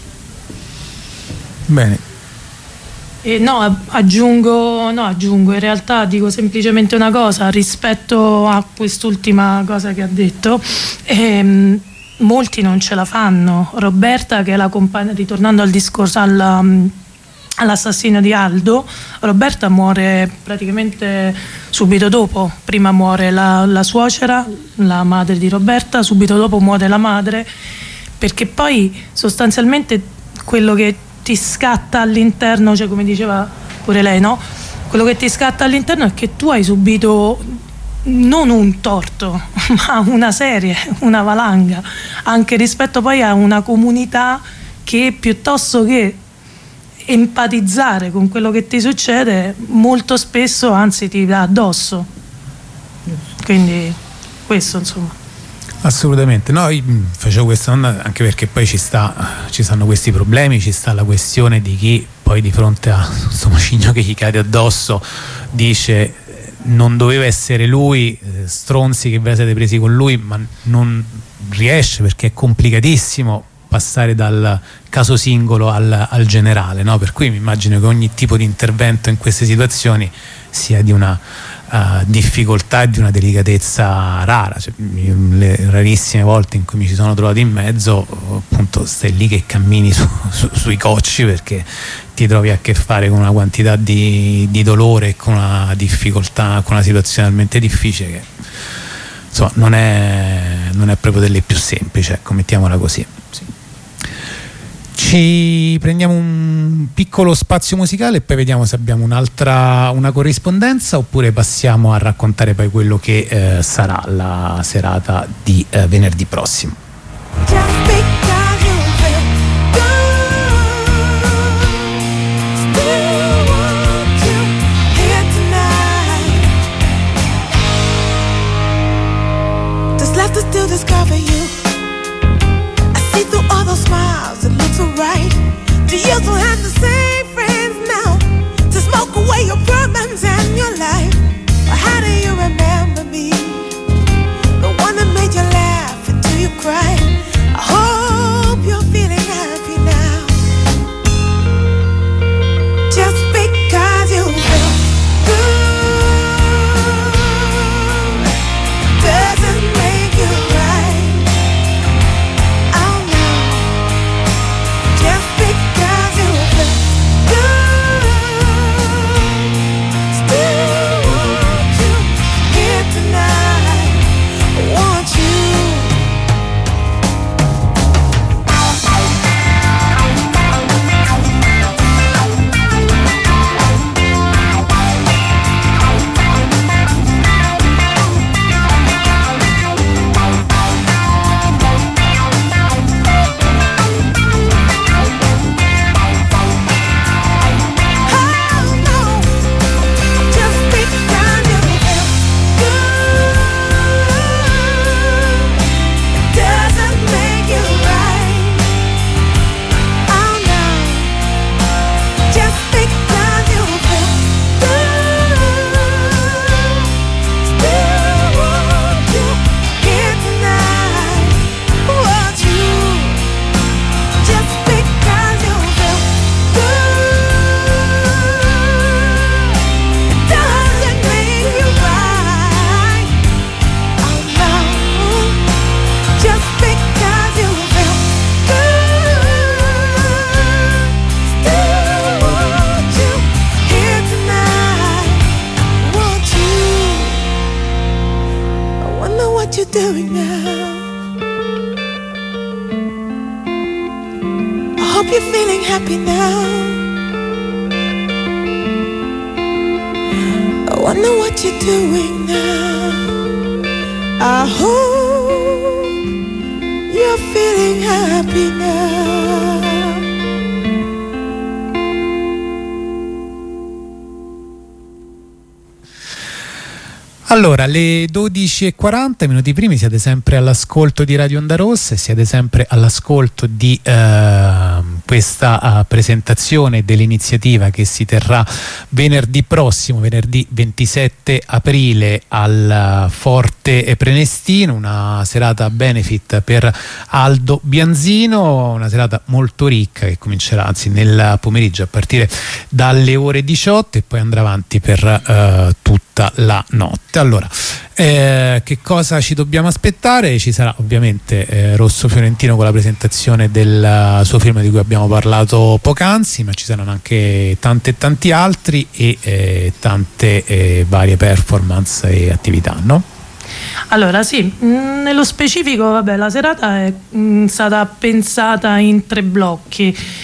Bene. Eh, no, aggiungo, no, aggiungo, in realtà dico semplicemente una cosa rispetto a quest'ultima cosa che ha detto. Ehm, molti non ce la fanno. Roberta, che è la compagna, ritornando al discorso, alla, all'assassino di Aldo, Roberta muore praticamente subito dopo. Prima muore la, la suocera, la madre di Roberta, subito dopo muore la madre, perché poi sostanzialmente quello che ti scatta all'interno, cioè come diceva pure lei, no? Quello che ti scatta all'interno è che tu hai subito non un torto, ma una serie, una valanga, anche rispetto poi a una comunità che piuttosto che empatizzare con quello che ti succede, molto spesso anzi ti dà addosso. Quindi questo, insomma. Assolutamente, no, io facevo questa domanda anche perché poi ci sta, ci stanno questi problemi, ci sta la questione di chi poi di fronte a questo macigno che gli cade addosso dice non doveva essere lui, eh, stronzi che ve la siete presi con lui, ma non riesce perché è complicatissimo passare dal caso singolo al, al generale, no? Per cui mi immagino che ogni tipo di intervento in queste situazioni sia di una Uh, difficoltà e di una delicatezza rara, cioè, le rarissime volte in cui mi ci sono trovato in mezzo, appunto stai lì che cammini su, su, sui cocci perché ti trovi a che fare con una quantità di, di dolore e con una difficoltà, con una situazione talmente difficile che insomma non è, non è proprio delle più semplici, ecco, mettiamola così. Sì. Ci prendiamo un piccolo spazio musicale e poi vediamo se abbiamo un'altra una corrispondenza oppure passiamo a raccontare poi quello che eh, sarà la serata di eh, venerdì prossimo. Do you still have the same friends now to smoke away your problems and your life? Or how do you remember me? The one that made you laugh until you cry. I hope you're feeling happy now. Just because you feel good doesn't make you right. Oh no. Just because you feel good, still want you here tonight. Want you. Doing now. I hope you're feeling happy now. I wonder what you're doing now. I hope you're feeling happy now. Allora, alle dodici e quaranta minuti primi siete sempre all'ascolto di Radio Onda Rossa e siete sempre all'ascolto di eh, questa uh, presentazione dell'iniziativa che si terrà venerdì prossimo, venerdì ventisette aprile al uh, Forte Prenestino, una serata benefit per Aldo Bianzino, una serata molto ricca che comincerà anzi nel pomeriggio a partire dalle ore diciotto e poi andrà avanti per uh, tutta la notte. Allora, eh, che cosa ci dobbiamo aspettare? Ci sarà ovviamente eh, Rosso Fiorentino con la presentazione del suo film di cui abbiamo parlato poc'anzi, ma ci saranno anche tanti e tanti altri e eh, tante eh, varie performance e attività, no? Allora sì, mh, nello specifico vabbè, la serata è mh, stata pensata in tre blocchi.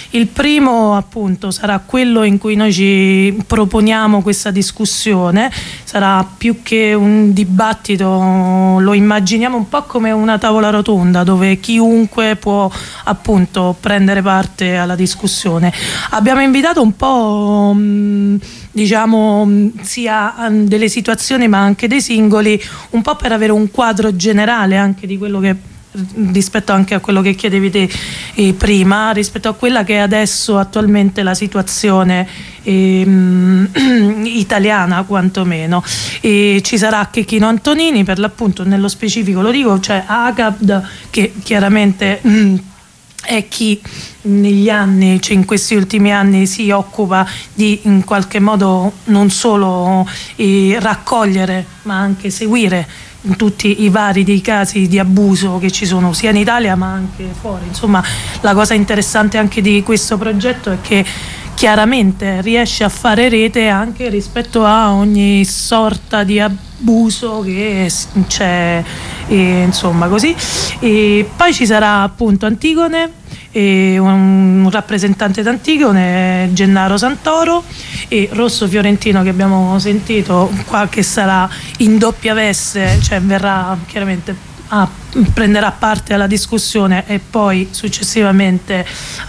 Il primo appunto sarà quello in cui noi ci proponiamo questa discussione, sarà più che un dibattito, lo immaginiamo un po' come una tavola rotonda dove chiunque può appunto prendere parte alla discussione. Abbiamo invitato un po' mh, diciamo sia delle situazioni ma anche dei singoli, un po' per avere un quadro generale anche di quello che, rispetto anche a quello che chiedevi te eh, prima, rispetto a quella che è adesso attualmente la situazione eh, italiana quantomeno. E ci sarà Checchino Antonini, per l'appunto nello specifico lo dico, c'è Agad che chiaramente mh, è chi negli anni, cioè in questi ultimi anni si occupa di in qualche modo non solo eh, raccogliere ma anche seguire tutti i vari dei casi di abuso che ci sono sia in Italia ma anche fuori. Insomma, la cosa interessante anche di questo progetto è che chiaramente riesce a fare rete anche rispetto a ogni sorta di abuso che c'è, e, insomma così. E poi ci sarà appunto Antigone, e un, un rappresentante d'Antigone, Gennaro Santoro, e Rosso Fiorentino che abbiamo sentito qua, che sarà in doppia veste, cioè verrà chiaramente a, prenderà parte alla discussione e poi successivamente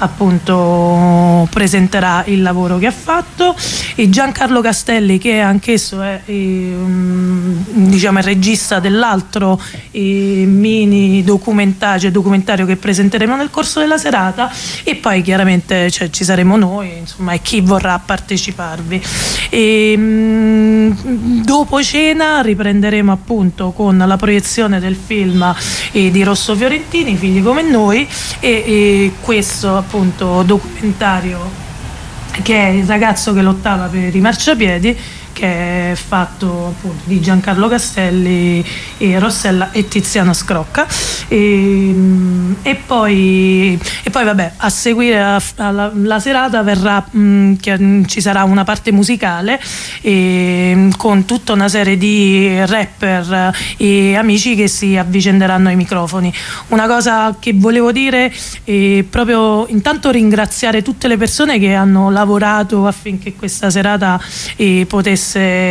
appunto presenterà il lavoro che ha fatto. E Giancarlo Castelli, che anch'esso è eh, diciamo il regista dell'altro eh, mini documentario, documentario che presenteremo nel corso della serata, e poi chiaramente cioè, ci saremo noi, insomma, e chi vorrà parteciparvi. E, mh, dopo cena riprenderemo appunto con la proiezione del film e di Rosso Fiorentini, Figli come noi, e, e questo appunto documentario che è Il ragazzo che lottava per i marciapiedi, che è fatto appunto di Giancarlo Castelli e Rossella e Tiziano Scrocca. E, e, poi, e poi vabbè, a seguire la, la, la serata verrà mh, che, ci sarà una parte musicale e, con tutta una serie di rapper e amici che si avvicenderanno ai microfoni. Una cosa che volevo dire è proprio intanto ringraziare tutte le persone che hanno lavorato affinché questa serata eh, potesse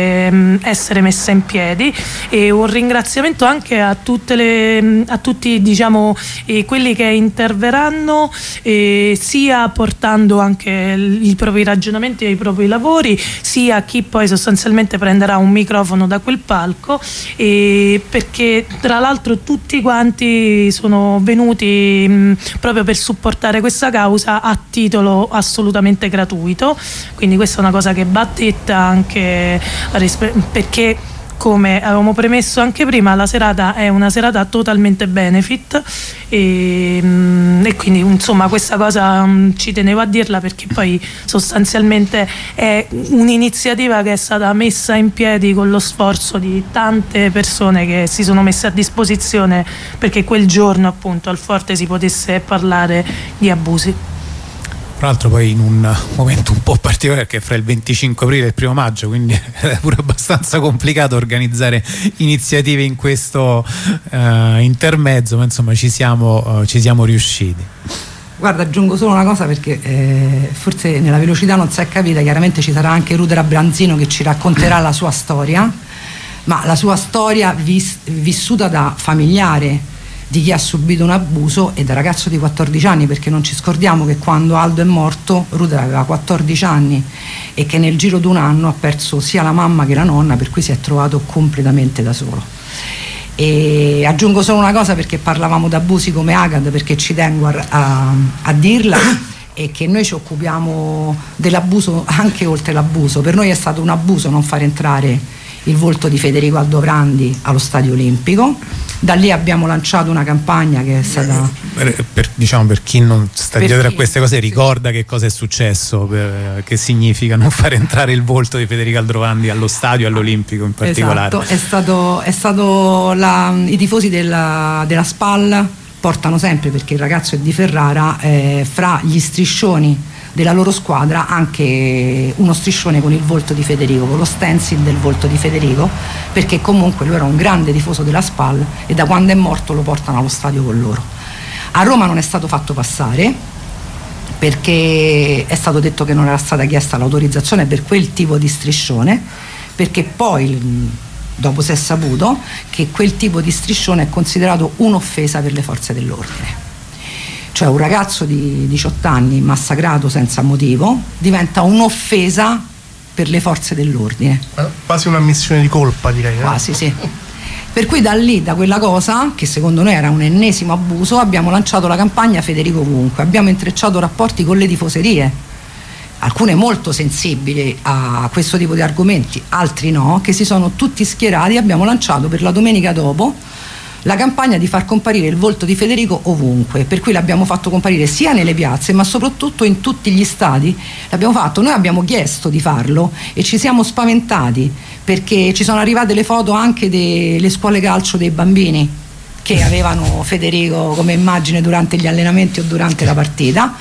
essere messa in piedi, e un ringraziamento anche a tutte le a tutti diciamo eh, quelli che interverranno eh, sia portando anche i propri ragionamenti e i propri lavori, sia a chi poi sostanzialmente prenderà un microfono da quel palco, eh, perché tra l'altro tutti quanti sono venuti mh, proprio per supportare questa causa a titolo assolutamente gratuito, quindi questa è una cosa che va detta anche perché, come avevamo premesso anche prima, la serata è una serata totalmente benefit e, e quindi insomma questa cosa um, ci tenevo a dirla, perché poi sostanzialmente è un'iniziativa che è stata messa in piedi con lo sforzo di tante persone che si sono messe a disposizione perché quel giorno appunto al Forte si potesse parlare di abusi. Tra l'altro poi in un momento un po' particolare, perché fra il venticinque aprile e il primo maggio, quindi è pure abbastanza complicato organizzare iniziative in questo uh, intermezzo, ma insomma ci siamo, uh, ci siamo riusciti. Guarda, aggiungo solo una cosa, perché eh, forse nella velocità non si è capita, chiaramente ci sarà anche Rudera Branzino che ci racconterà la sua storia, ma la sua storia vis- vissuta da familiare di chi ha subito un abuso e da ragazzo di quattordici anni, perché non ci scordiamo che quando Aldo è morto Rudera aveva quattordici anni e che nel giro di un anno ha perso sia la mamma che la nonna, per cui si è trovato completamente da solo. E aggiungo solo una cosa, perché parlavamo d'abusi come Agad, perché ci tengo a, a, a dirla, e che noi ci occupiamo dell'abuso anche oltre l'abuso. Per noi è stato un abuso non far entrare il volto di Federico Aldovrandi allo Stadio Olimpico. Da lì abbiamo lanciato una campagna che è stata per, per, diciamo per chi non sta per dietro chi, a queste cose, ricorda sì. Che cosa è successo, per, che significa non far entrare il volto di Federico Aldovrandi allo stadio, all'Olimpico in particolare. Esatto, è stato, è stato la, i tifosi della, della SPAL portano sempre, perché il ragazzo è di Ferrara, eh, fra gli striscioni della loro squadra anche uno striscione con il volto di Federico, con lo stencil del volto di Federico, perché comunque lui era un grande tifoso della SPAL e da quando è morto lo portano allo stadio con loro. A Roma non è stato fatto passare perché è stato detto che non era stata chiesta l'autorizzazione per quel tipo di striscione, perché poi dopo si è saputo che quel tipo di striscione è considerato un'offesa per le forze dell'ordine. Cioè un ragazzo di diciotto anni massacrato senza motivo diventa un'offesa per le forze dell'ordine. Quasi una missione di colpa, direi. Eh? Quasi, sì. Per cui da lì, da quella cosa, che secondo noi era un ennesimo abuso, abbiamo lanciato la campagna Federico Ovunque, abbiamo intrecciato rapporti con le tifoserie, alcune molto sensibili a questo tipo di argomenti, altri no, che si sono tutti schierati. Abbiamo lanciato per la domenica dopo la campagna di far comparire il volto di Federico ovunque, per cui l'abbiamo fatto comparire sia nelle piazze ma soprattutto in tutti gli stadi. L'abbiamo fatto, noi abbiamo chiesto di farlo e ci siamo spaventati, perché ci sono arrivate le foto anche delle scuole calcio dei bambini che avevano Federico come immagine durante gli allenamenti o durante la partita.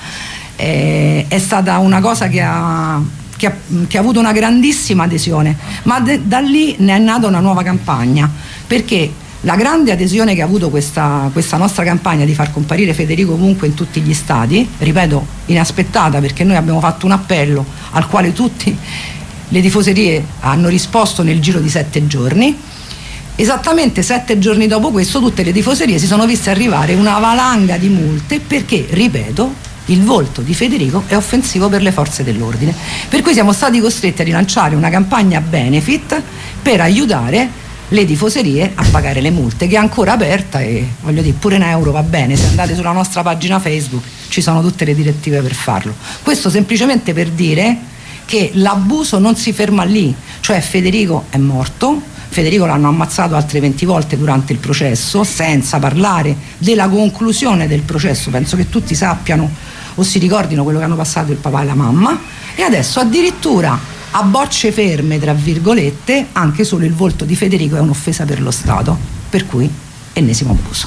Eh, è stata una cosa che ha, che ha, che ha avuto una grandissima adesione, ma de, da lì ne è nata una nuova campagna, perché la grande adesione che ha avuto questa, questa nostra campagna di far comparire Federico ovunque in tutti gli stadi, ripeto, inaspettata, perché noi abbiamo fatto un appello al quale tutte le tifoserie hanno risposto nel giro di sette giorni. Esattamente sette giorni dopo questo tutte le tifoserie si sono viste arrivare una valanga di multe, perché, ripeto, il volto di Federico è offensivo per le forze dell'ordine. Per cui siamo stati costretti a rilanciare una campagna benefit per aiutare le tifoserie a pagare le multe, che è ancora aperta, e voglio dire, pure in euro va bene, se andate sulla nostra pagina Facebook ci sono tutte le direttive per farlo. Questo semplicemente per dire che l'abuso non si ferma lì, cioè Federico è morto, Federico l'hanno ammazzato altre venti volte durante il processo, senza parlare della conclusione del processo. Penso che tutti sappiano o si ricordino quello che hanno passato il papà e la mamma, e adesso addirittura a bocce ferme, tra virgolette, anche solo il volto di Federico è un'offesa per lo Stato, per cui ennesimo abuso.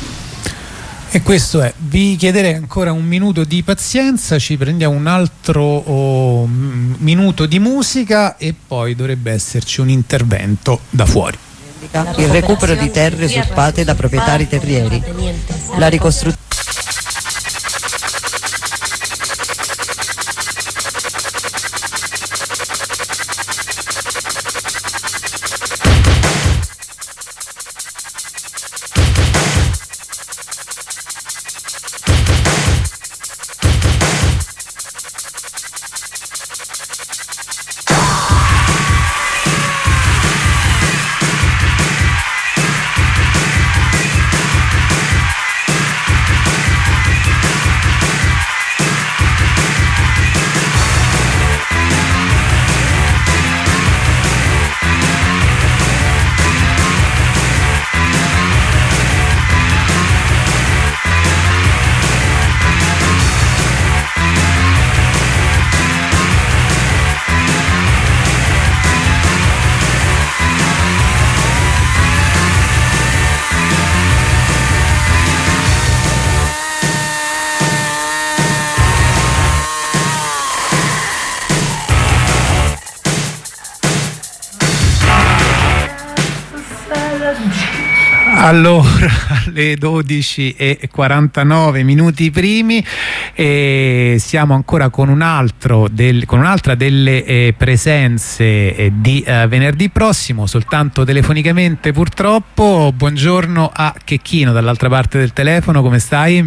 E questo è, vi chiederei ancora un minuto di pazienza, ci prendiamo un altro oh, minuto di musica e poi dovrebbe esserci un intervento da fuori. Il recupero di terre usurpate da proprietari terrieri, la ricostruzione. Allora, alle dodici e quarantanove minuti primi, e siamo ancora con un altro del, con un'altra delle eh, presenze eh, di eh, venerdì prossimo, soltanto telefonicamente purtroppo. Buongiorno a Checchino dall'altra parte del telefono, come stai?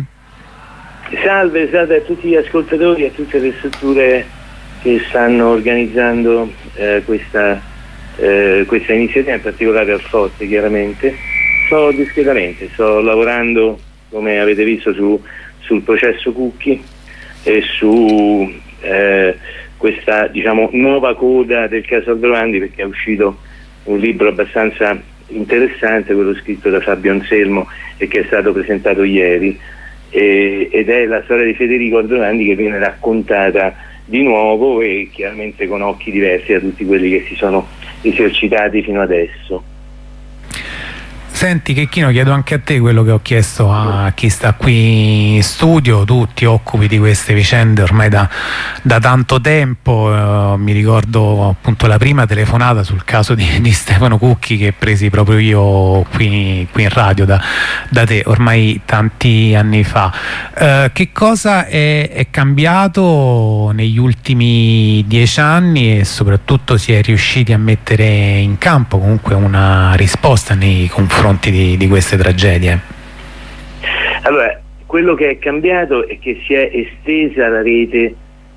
Salve, salve a tutti gli ascoltatori e a tutte le strutture che stanno organizzando eh, questa, eh, questa iniziativa, in particolare al Forte chiaramente. Sto discretamente, sto lavorando, come avete visto, su, sul processo Cucchi e su eh, questa, diciamo, nuova coda del caso Aldrovandi, perché è uscito un libro abbastanza interessante, quello scritto da Fabio Anselmo e che è stato presentato ieri, e, ed è la storia di Federico Aldrovandi che viene raccontata di nuovo e chiaramente con occhi diversi da tutti quelli che si sono esercitati fino adesso. Senti Checchino, chiedo anche a te quello che ho chiesto a chi sta qui in studio. Tu ti occupi di queste vicende ormai da, da tanto tempo, uh, mi ricordo appunto la prima telefonata sul caso di, di Stefano Cucchi che presi proprio io qui, qui in radio da, da te ormai tanti anni fa. Uh, che cosa è, è cambiato negli ultimi dieci anni e soprattutto si è riusciti a mettere in campo comunque una risposta nei confronti Di, di queste tragedie? Allora, quello che è cambiato è che si è estesa la rete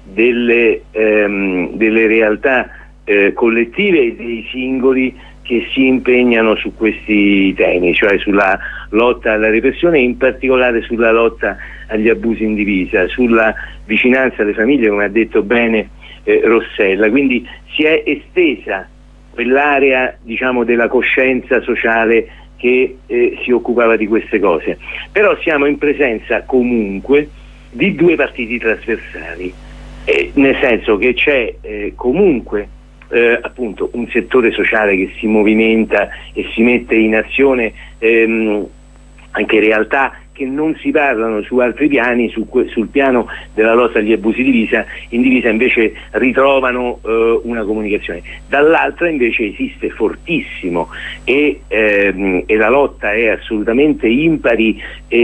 delle, ehm, delle realtà eh, collettive e dei singoli che si impegnano su questi temi, cioè sulla lotta alla repressione e in particolare sulla lotta agli abusi in divisa, sulla vicinanza alle famiglie, come ha detto bene eh, Rossella. Quindi si è estesa quell'area, diciamo, della coscienza sociale che eh, si occupava di queste cose. Però siamo in presenza comunque di due partiti trasversali, eh, nel senso che c'è eh, comunque eh, appunto un settore sociale che si movimenta e si mette in azione ehm, anche realtà che non si parlano su altri piani, su sul piano della lotta agli abusi di divisa, in divisa invece ritrovano eh, una comunicazione. Dall'altra invece esiste fortissimo e, ehm, e la lotta è assolutamente impari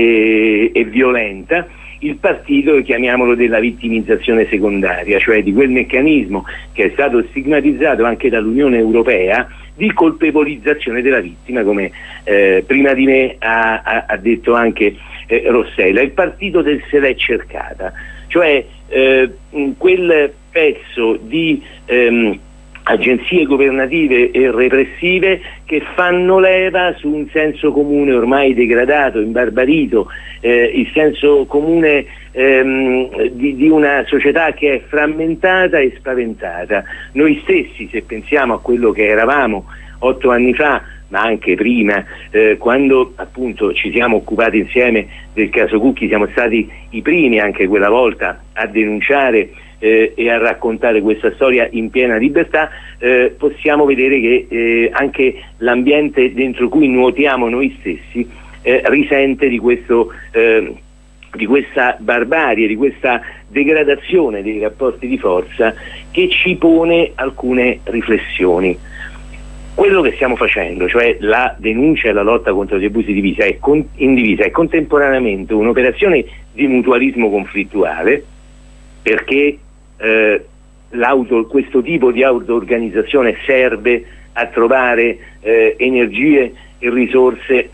e, e violenta, il partito, chiamiamolo, della vittimizzazione secondaria, cioè di quel meccanismo che è stato stigmatizzato anche dall'Unione Europea di colpevolizzazione della vittima, come eh, prima di me ha, ha, ha detto anche eh, Rossella, il partito del se l'è cercata, cioè eh, quel pezzo di ehm, agenzie governative e repressive che fanno leva su un senso comune ormai degradato, imbarbarito, eh, il senso comune ehm, di, di una società che è frammentata e spaventata. Noi stessi, se pensiamo a quello che eravamo otto anni fa, ma anche prima, eh, quando appunto ci siamo occupati insieme del caso Cucchi, siamo stati i primi anche quella volta a denunciare Eh, e a raccontare questa storia in piena libertà, eh, possiamo vedere che eh, anche l'ambiente dentro cui nuotiamo noi stessi eh, risente di questo eh, di questa barbarie, di questa degradazione dei rapporti di forza che ci pone alcune riflessioni. Quello che stiamo facendo, cioè la denuncia e la lotta contro gli abusi di divisa è con, in divisa, è contemporaneamente un'operazione di mutualismo conflittuale, perché Eh, l'auto, questo tipo di auto-organizzazione serve a trovare eh, energie e risorse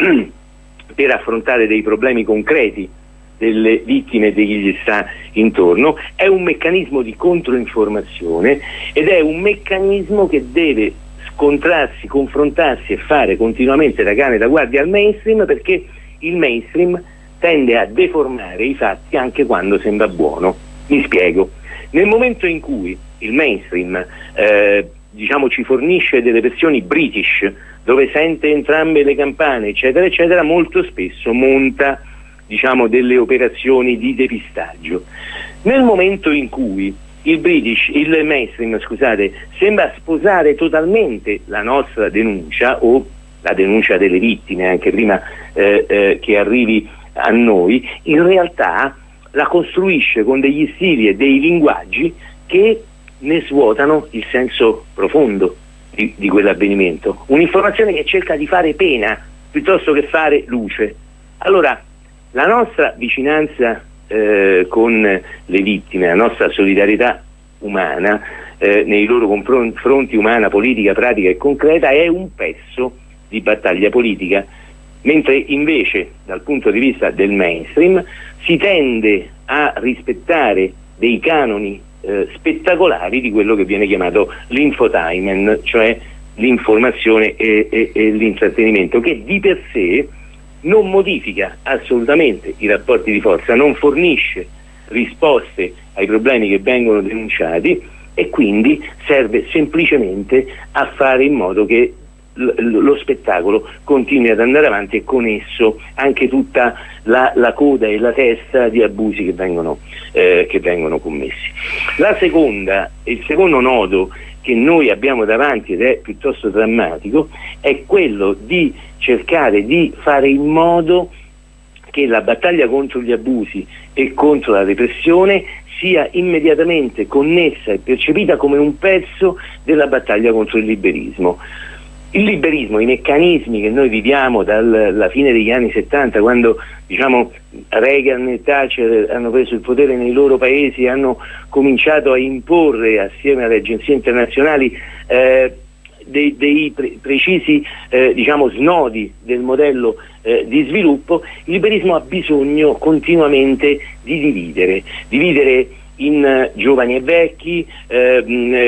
per affrontare dei problemi concreti delle vittime e di chi gli sta intorno. È un meccanismo di controinformazione ed è un meccanismo che deve scontrarsi, confrontarsi e fare continuamente da cane da guardia al mainstream, perché il mainstream tende a deformare i fatti anche quando sembra buono. Mi spiego. Nel momento in cui il mainstream eh, diciamo ci fornisce delle versioni british dove sente entrambe le campane eccetera eccetera, molto spesso monta diciamo delle operazioni di depistaggio. Nel momento in cui il british, il mainstream scusate, sembra sposare totalmente la nostra denuncia o la denuncia delle vittime anche prima eh, eh, che arrivi a noi, in realtà la costruisce con degli stili e dei linguaggi che ne svuotano il senso profondo di, di quell'avvenimento. Un'informazione che cerca di fare pena piuttosto che fare luce. Allora, la nostra vicinanza eh, con le vittime, la nostra solidarietà umana eh, nei loro confronti, umana, politica, pratica e concreta, è un pezzo di battaglia politica, mentre invece dal punto di vista del mainstream si tende a rispettare dei canoni eh, spettacolari di quello che viene chiamato l'infotainment, cioè l'informazione e, e, e l'intrattenimento, che di per sé non modifica assolutamente i rapporti di forza, non fornisce risposte ai problemi che vengono denunciati e quindi serve semplicemente a fare in modo che lo spettacolo continui ad andare avanti e con esso anche tutta la, la coda e la testa di abusi che vengono, eh, che vengono commessi. La seconda, il secondo nodo che noi abbiamo davanti, ed è piuttosto drammatico, è quello di cercare di fare in modo che la battaglia contro gli abusi e contro la repressione sia immediatamente connessa e percepita come un pezzo della battaglia contro il liberismo. Il liberismo, i meccanismi che noi viviamo dalla fine degli anni settanta, quando diciamo Reagan e Thatcher hanno preso il potere nei loro paesi e hanno cominciato a imporre assieme alle agenzie internazionali eh, dei, dei pre- precisi eh, diciamo snodi del modello eh, di sviluppo, il liberismo ha bisogno continuamente di dividere, dividere in uh, giovani e vecchi, eh,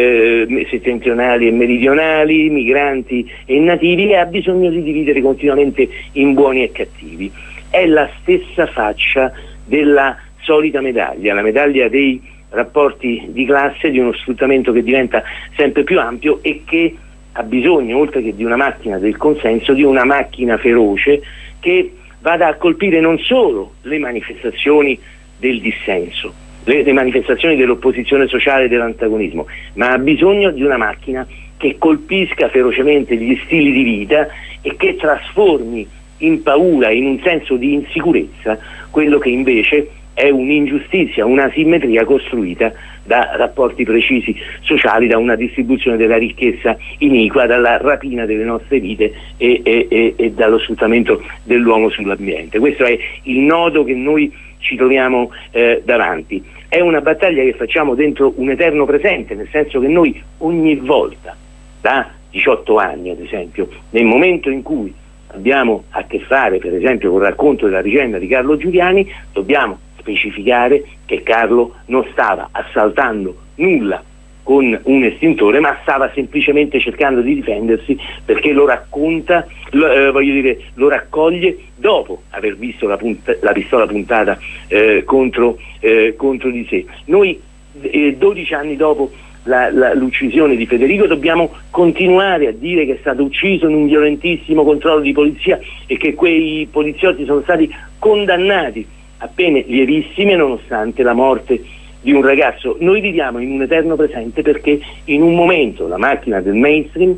eh, settentrionali e meridionali, migranti e nativi, e ha bisogno di dividere continuamente in buoni e cattivi. È la stessa faccia della solita medaglia, la medaglia dei rapporti di classe, di uno sfruttamento che diventa sempre più ampio e che ha bisogno, oltre che di una macchina del consenso, di una macchina feroce che vada a colpire non solo le manifestazioni del dissenso, Le, le manifestazioni dell'opposizione sociale e dell'antagonismo, ma ha bisogno di una macchina che colpisca ferocemente gli stili di vita e che trasformi in paura, in un senso di insicurezza, quello che invece è un'ingiustizia, un'asimmetria costruita da rapporti precisi sociali, da una distribuzione della ricchezza iniqua, dalla rapina delle nostre vite e, e, e, e dallo sfruttamento dell'uomo sull'ambiente. Questo è il nodo che noi ci troviamo eh, davanti. È una battaglia che facciamo dentro un eterno presente, nel senso che noi ogni volta, da diciotto anni ad esempio, nel momento in cui abbiamo a che fare per esempio con il racconto della vicenda di Carlo Giuliani, dobbiamo specificare che Carlo non stava assaltando nulla con un estintore, ma stava semplicemente cercando di difendersi, perché lo racconta, lo, eh, voglio dire, lo raccoglie dopo aver visto la, punta, la pistola puntata eh, contro, eh, contro di sé. Noi eh, dodici anni dopo la, la, l'uccisione di Federico dobbiamo continuare a dire che è stato ucciso in un violentissimo controllo di polizia e che quei poliziotti sono stati condannati a pene lievissime nonostante la morte di un ragazzo. Noi viviamo in un eterno presente perché in un momento la macchina del mainstream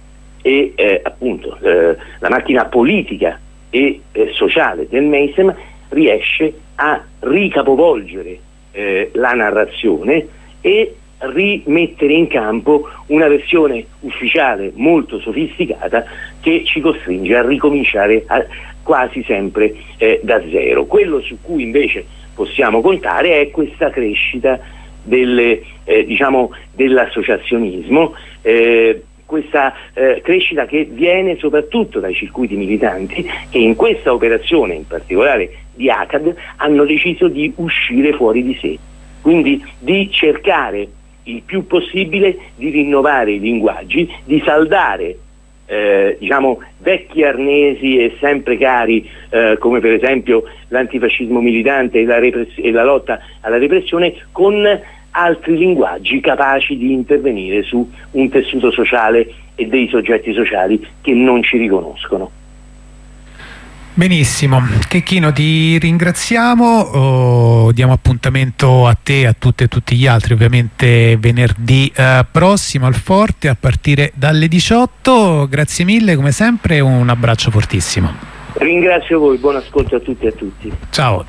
e eh, appunto eh, la macchina politica e eh, sociale del mainstream riesce a ricapovolgere eh, la narrazione e rimettere in campo una versione ufficiale molto sofisticata che ci costringe a ricominciare a, quasi sempre eh, da zero. Quello su cui invece possiamo contare è questa crescita delle, eh, diciamo, dell'associazionismo, eh, questa eh, crescita che viene soprattutto dai circuiti militanti che in questa operazione, in particolare di ACAD, hanno deciso di uscire fuori di sé, quindi di cercare il più possibile di rinnovare i linguaggi, di saldare Eh, diciamo vecchi arnesi e sempre cari eh, come per esempio l'antifascismo militante e la, repress- e la lotta alla repressione, con altri linguaggi capaci di intervenire su un tessuto sociale e dei soggetti sociali che non ci riconoscono. Benissimo, Checchino, ti ringraziamo, oh, diamo appuntamento a te, a tutte e tutti gli altri ovviamente venerdì eh, prossimo al Forte a partire dalle diciotto. Grazie mille come sempre, un abbraccio fortissimo. Ringrazio voi, buon ascolto a tutti e a tutti. Ciao.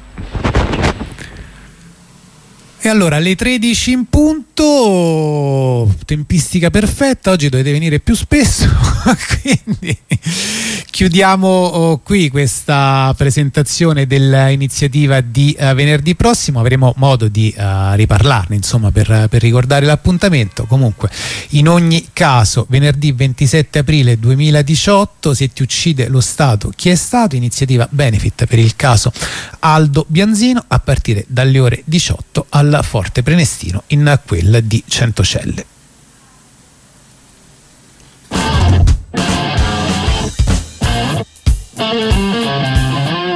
E allora alle tredici in punto, tempistica perfetta, oggi dovete venire più spesso, quindi chiudiamo oh, qui questa presentazione dell'iniziativa di uh, venerdì prossimo. Avremo modo di uh, riparlarne, insomma, per, per ricordare l'appuntamento. Comunque, in ogni caso, venerdì ventisette aprile duemiladiciotto, Se ti uccide lo Stato, chi è stato? Iniziativa benefit per il caso Aldo Bianzino, a partire dalle ore diciotto al Forte Prenestino in quella di Centocelle. Thank you.